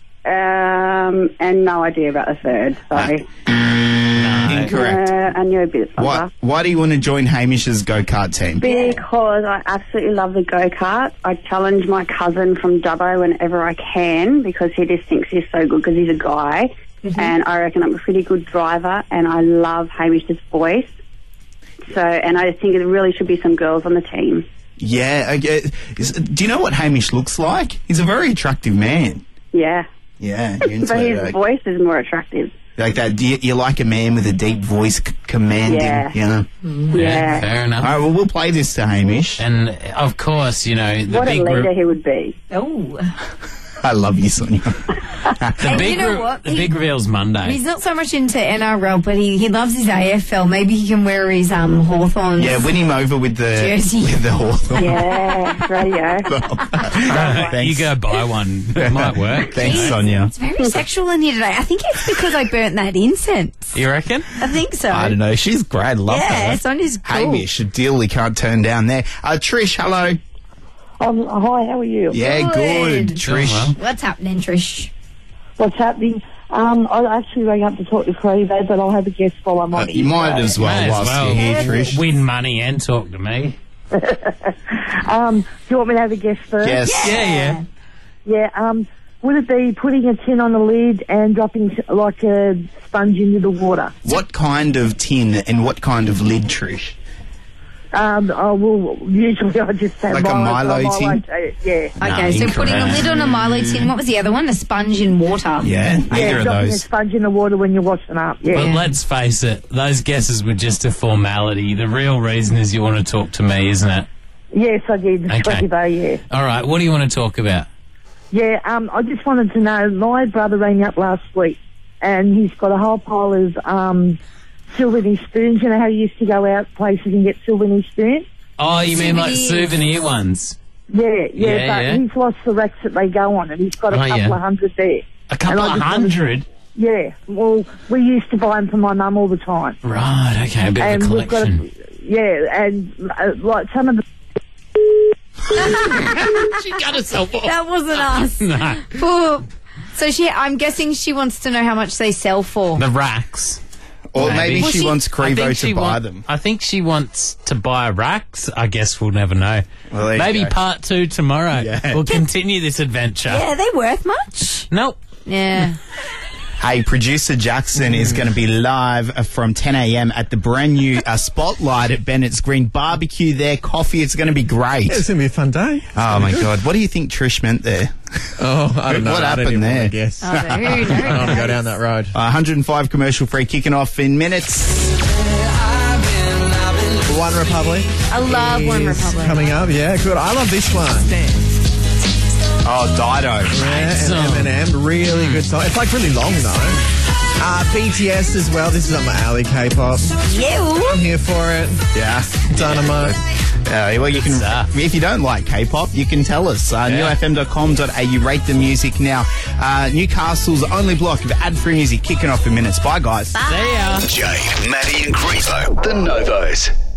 and no idea about the third, sorry. Incorrect. I knew a bit of Why do you want to join Hamish's go-kart team? Because I absolutely love the go-kart. I challenge my cousin from Dubbo whenever I can because he just thinks he's so good because he's a guy. And I reckon I'm a pretty good driver and I love Hamish's voice. So, and I think it really should be some girls on the team. Yeah. Do you know what Hamish looks like? He's a very attractive man. Yeah. Yeah. You're into But his it, voice is more attractive. like that. Do you like a man with a deep voice commanding? Yeah. Yeah. Yeah. Fair enough. All right, well, we'll play this to Hamish. And, of course, you know, the What a big... leader he would be. Oh. I love you, Sonia. The big, you know what? the big reveal's Monday. He's not so much into NRL, but he loves his AFL. Maybe he can wear his Hawthorns. Yeah, win him over with the Jersey. with the Hawthorn. Yeah, radio. You go buy one. It might work. Thanks, you know. Sonia. It's very sexual in here today. I think it's because I burnt that incense. You reckon? I think so. I don't know. She's great. I love Yeah, her. Sonia's cool. Hamish, a deal we can't turn down there. Trish, hello. Hi, how are you? Yeah, good. Trish. What's happening, Trish? What's happening? I actually rang up to talk to Crevo, but I'll have a guest while I'm on it. You might as well May as whilst well. you're here, Trish. Win money and talk to me. Do you want me to have a guest first? Yes. Yeah. Yeah, would it be putting a tin on the lid and dropping like a sponge into the water? What kind of tin and what kind of lid, Trish? Usually I just say Like a Milo tin? Yeah. Okay, so putting a lid on a Milo tin. What was the other one? A sponge in water. Yeah, neither of dropping a those. sponge in the water when you're washing up. Yeah. But let's face it, those guesses were just a formality. The real reason is you want to talk to me, isn't it? Yes, I did. Okay. Crevo, yeah. All right, what do you want to talk about? Yeah, I just wanted to know, my brother rang up last week and he's got a whole pile of souvenir spoons. You know how you used to go out places and get souvenir spoons? Oh, you mean like souvenir ones? Yeah, but yeah. he's lost the racks that they go on and he's got a Oh, couple yeah. of hundred there. A couple And I of just wanted- hundred? Yeah, well, we used to buy them for my mum all the time. Right, okay, a bit And of a we've got collection. and like some of the... She got herself off. That wasn't us. No. Oh. So I'm guessing she wants to know how much they sell for. The racks. Or maybe Well, she wants Crevo to buy them. I think she wants to buy racks. I guess we'll never know. Well, there you Maybe go. part 2 tomorrow. Yeah. We'll continue this adventure. Yeah, are they worth much? Nope. Yeah. Hey, producer Jackson is going to be live from 10 a.m. at the brand new Spotlight at Bennett's Green. Barbecue there, coffee. It's going to be great. Yeah, it's going to be a fun day. Oh, my God. What do you think Trish meant there? Oh, I don't know. What I don't happened even there? want to guess. Oh, I don't want to go down that road. 105 commercial free, kicking off in minutes. One Republic. I love One is Republic. Coming up, yeah, good. I love this one. Oh, Dido. Yeah, and Eminem, really good song. It's like really long though. BTS as well. This is up my alley, K-pop. I'm here for it. Yeah. Dynamite. Well, you can. If you don't like K-pop, you can tell us. Newfm.com.au. Rate the music now. Newcastle's only block of ad-free music kicking off in minutes. Bye, guys. Bye. See ya. Jade, Maddie and Grievo, the Novos.